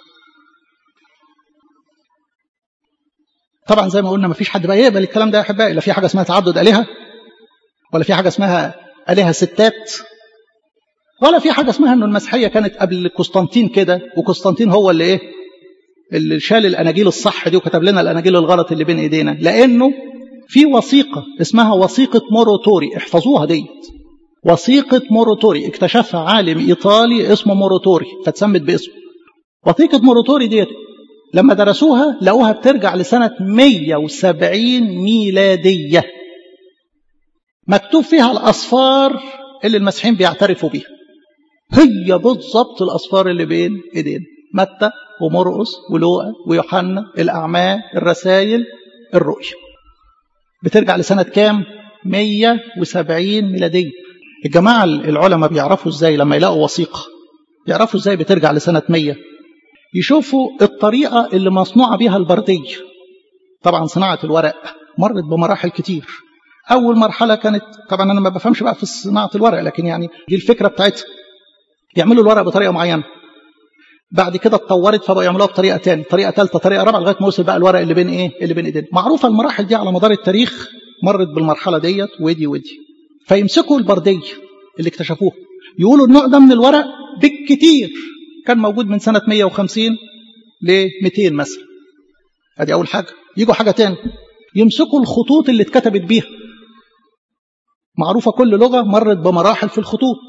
طبعا زي ما قلنا ما فيش حد بقى يقبل الكلام ده يا أحبائي. لا في حاجة اسمها تعدد آلهة، ولا في حاجة اسمها آلهة ستات، ولا في حاجة اسمها إنه المسيحية كانت قبل قسطنطين كده، وقسطنطين هو اللي إيه اللي شال الأناجيل الصح دي وكتب لنا الأناجيل الغلط اللي بين إيدينا. لأنه في وثيقة اسمها وثيقة موروتوري، احفظوها ديت. وثيقة موروتوري اكتشفها عالم إيطالي اسمه موروتوري فتسمت باسمه. وثيقة موروتوري ديت لما درسوها لقوها بترجع لسنة مية وسبعين ميلادية، مكتوب فيها الأصفار اللي المسيحيين بيعترفوا بيها، هي بالضبط الأصفار اللي بين إيدينا، متى ومرقس ولوقا ويوحنا، الأعمال، الرسائل، الرؤيا. بترجع لسنة كام؟ مية وسبعين ميلادية. الجماعة العلماء بيعرفوا ازاي لما يلاقوا وثيقة؟ يعرفوا ازاي بترجع لسنة مية؟ يشوفوا الطريقة اللي مصنوعة بيها البردية. طبعا صناعة الورق مرت بمراحل كتير. أول مرحلة كانت، طبعا أنا ما بفهمش بقى في صناعة الورق، لكن يعني دي الفكرة بتاعتها. يعملوا الورق بطريقة معينة، بعد كده اتطورت فبقوا يعملوها بطريقة تانية، طريقة ثالثة، طريقة رابعة، لغاية ما وصل بقى الورق اللي بين ايه اللي بين ايدينا. معروفة المراحل دي على مدار التاريخ، مرت بالمرحلة ديت ودي ودي. فيمسكوا البردية اللي اكتشفوها يقولوا النوع ده من الورق بالكتير كان موجود من سنة مية وخمسين ل مئتين مثلا. ادي اول حاجة. يجوا حاجة تاني، يمسكوا الخطوط اللي اتكتبت بيها. معروفة كل لغة مرت بمراحل في الخطوط،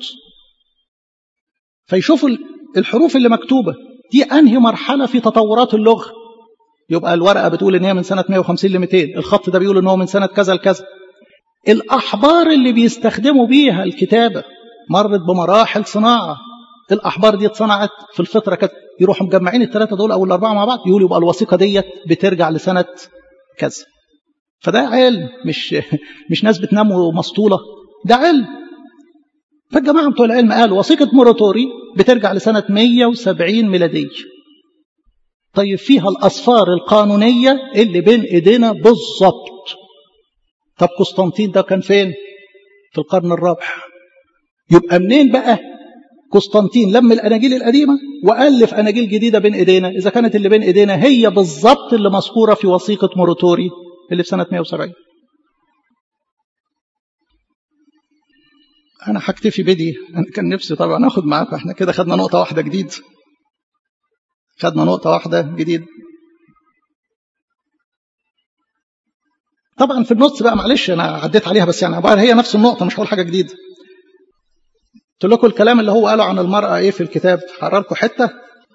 فيشوفوا الحروف اللي مكتوبة دي أنهي مرحلة في تطورات اللغة. يبقى الورقة بتقول إن هي من سنة مية وخمسين ل مئتين، الخط ده بيقول إن هو من سنة كذا لكذا. الأحبار اللي بيستخدموا بيها الكتابة مرت بمراحل صناعة، الأحبار دي اتصنعت في الفترة كذا، يروحوا مجمعين الثلاثة دول أو الأربعة مع بعض يقولوا يبقى الوثيقة ديت بترجع لسنة كذا. فده علم، مش مش ناس بتنام ومسطولة، ده علم. فالجماعة بتوع العلم قالوا وثيقة موروتوري بترجع لسنة مية وسبعين ميلادية. طيب فيها الأصفار القانونية اللي بين إيدينا بالضبط. طب قسطنطين ده كان فين؟ في القرن الرابع. يبقى منين بقى قسطنطين لم الأناجيل القديمة وألف أناجيل جديدة بين إيدينا إذا كانت اللي بين إيدينا هي بالضبط اللي مذكورة في وثيقة موروتوري اللي في سنة مية وسبعين؟ أنا هكتفي بدي. أنا كان نفسي طبعا أخد معاكم، إحنا كده خدنا نقطة واحدة جديد، خدنا نقطة واحدة جديد. طبعا في النص بقى معلش أنا عديت عليها، بس يعني بقى هي نفس النقطة، مش هقول حاجة جديدة. قلت لكم الكلام اللي هو قاله عن المرأة إيه في الكتاب، هقرا لكم حتة.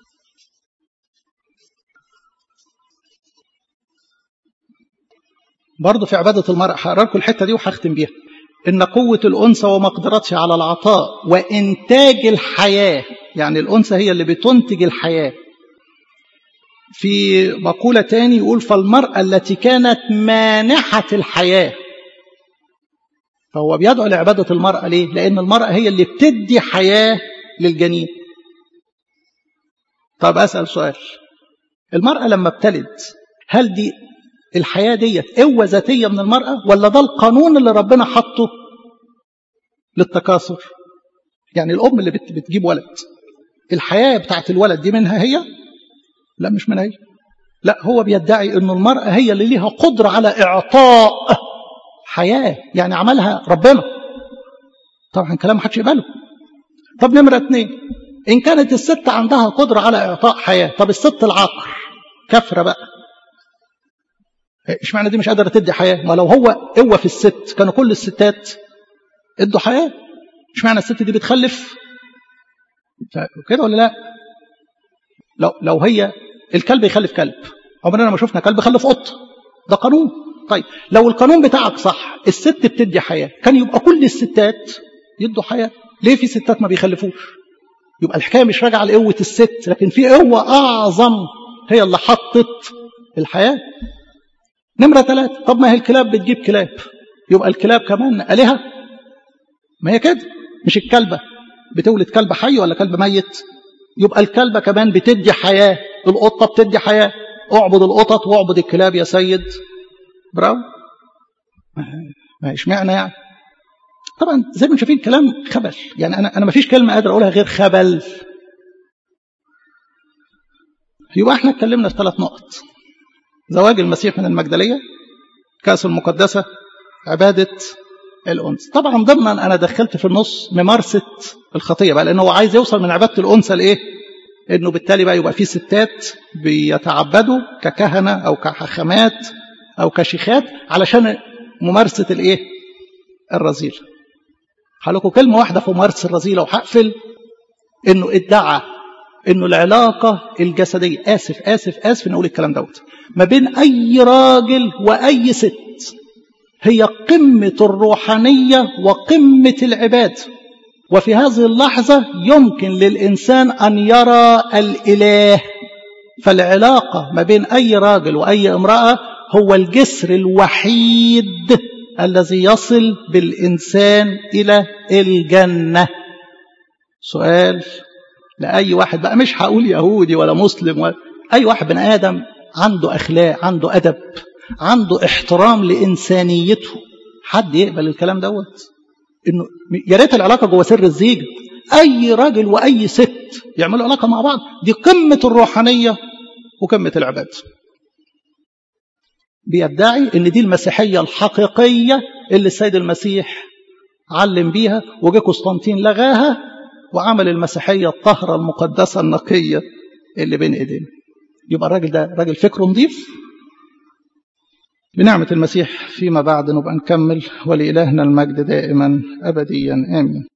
برضه في عبادة المرأة هقرا لكم الحتة دي وهختم بيها. إن قوة الأنثى ومقدرتها على العطاء وإنتاج الحياة، يعني الأنثى هي اللي بتنتج الحياة. في مقولة تاني يقول فالمرأة التي كانت مانحة الحياة. فهو بيدعو لعبادة المرأة ليه؟ لأن المرأة هي اللي بتدي حياة للجنين. طب أسأل سؤال، المرأة لما بتلد هل دي الحياة دي قوة ذاتية من المرأة ولا ده القانون اللي ربنا حطه للتكاثر؟ يعني الأم اللي بتجيب ولد، الحياة بتاعت الولد دي منها هي؟ لا مش منها هي. لا، هو بيدعي أن المرأة هي اللي ليها قدرة على إعطاء حياة، يعني عملها ربنا. طبعا كلام محدش يقبله. طب نمرة اتنين، إن كانت الست عندها قدرة على إعطاء حياة، طب الست العاقر كفرة بقى، إيش معنى دي مش قادرة تدي حياة؟ ما لو هو قوة في الست كانوا كل الستات ادوا حياة. إيش معنى الست دي بتخلف كده ولا لا؟ لو لو هي الكلب يخلف كلب، عمرنا ما شفنا كلب خلف قط، ده قانون. طيب لو القانون بتاعك صح، الست بتدي حياة، كان يبقى كل الستات يدوا حياة. ليه في ستات ما بيخلفوش؟ يبقى الحكاية مش راجعة لقوة الست، لكن في قوة أعظم هي اللي حطت الحياة. نمرة ثلاثة، طب ما هي الكلاب بتجيب كلاب، يبقى الكلاب كمان آلهة؟ ما هي كده، مش الكلبة بتولد كلب حي ولا كلب ميت؟ يبقى الكلبة كمان بتدي حياة، القطة بتدي حياة. اعبد القطط واعبد الكلاب يا سيد. براو، ما ايش معنى يعني؟ طبعا زي ما شايفين كلام خبل، يعني انا انا ما فيش كلمه قادر اقولها غير خبل. يبقى احنا اتكلمنا في ثلاث نقط: زواج المسيح من المجدليه، كأس المقدسه، عباده الانثى. طبعا ضمنا انا دخلت في النص ممارسه الخطيه بقى، لانه هو عايز يوصل من عباده الانثى لايه؟ انه بالتالي بقى يبقى في ستات بيتعبدوا ككهنه او كحاخامات او كشيخات علشان ممارسه الايه؟ الرذيله. هقول كلمه واحده في ممارسه الرذيله وهقفل. انه ادعى انه العلاقه الجسديه، اسف اسف اسف نقول الكلام دوت، ما بين اي راجل واي ست هي قمه الروحانيه وقمه العباده. وفي هذه اللحظه يمكن للانسان ان يرى الاله. فالعلاقه ما بين اي راجل واي امراه هو الجسر الوحيد الذي يصل بالإنسان إلى الجنة. سؤال لأي واحد بقى، مش هقول يهودي ولا مسلم ولا أي واحد بني آدم عنده أخلاق، عنده أدب، عنده احترام لإنسانيته، حد يقبل الكلام دوت؟ إنه يا ريت العلاقة جوه سر الزيج أي راجل وأي ست يعملوا علاقة مع بعض، دي قمة الروحانية وقمة العبادة. بيدعي ان دي المسيحية الحقيقية اللي السيد المسيح علم بيها، وجه قسطنطين لغاها وعمل المسيحية الطاهرة المقدسة النقية اللي بين ايدينا. يبقى الراجل ده راجل فكره نظيف. بنعمة المسيح فيما بعد نبقى نكمل، ولإلهنا المجد دائما أبديا آمين.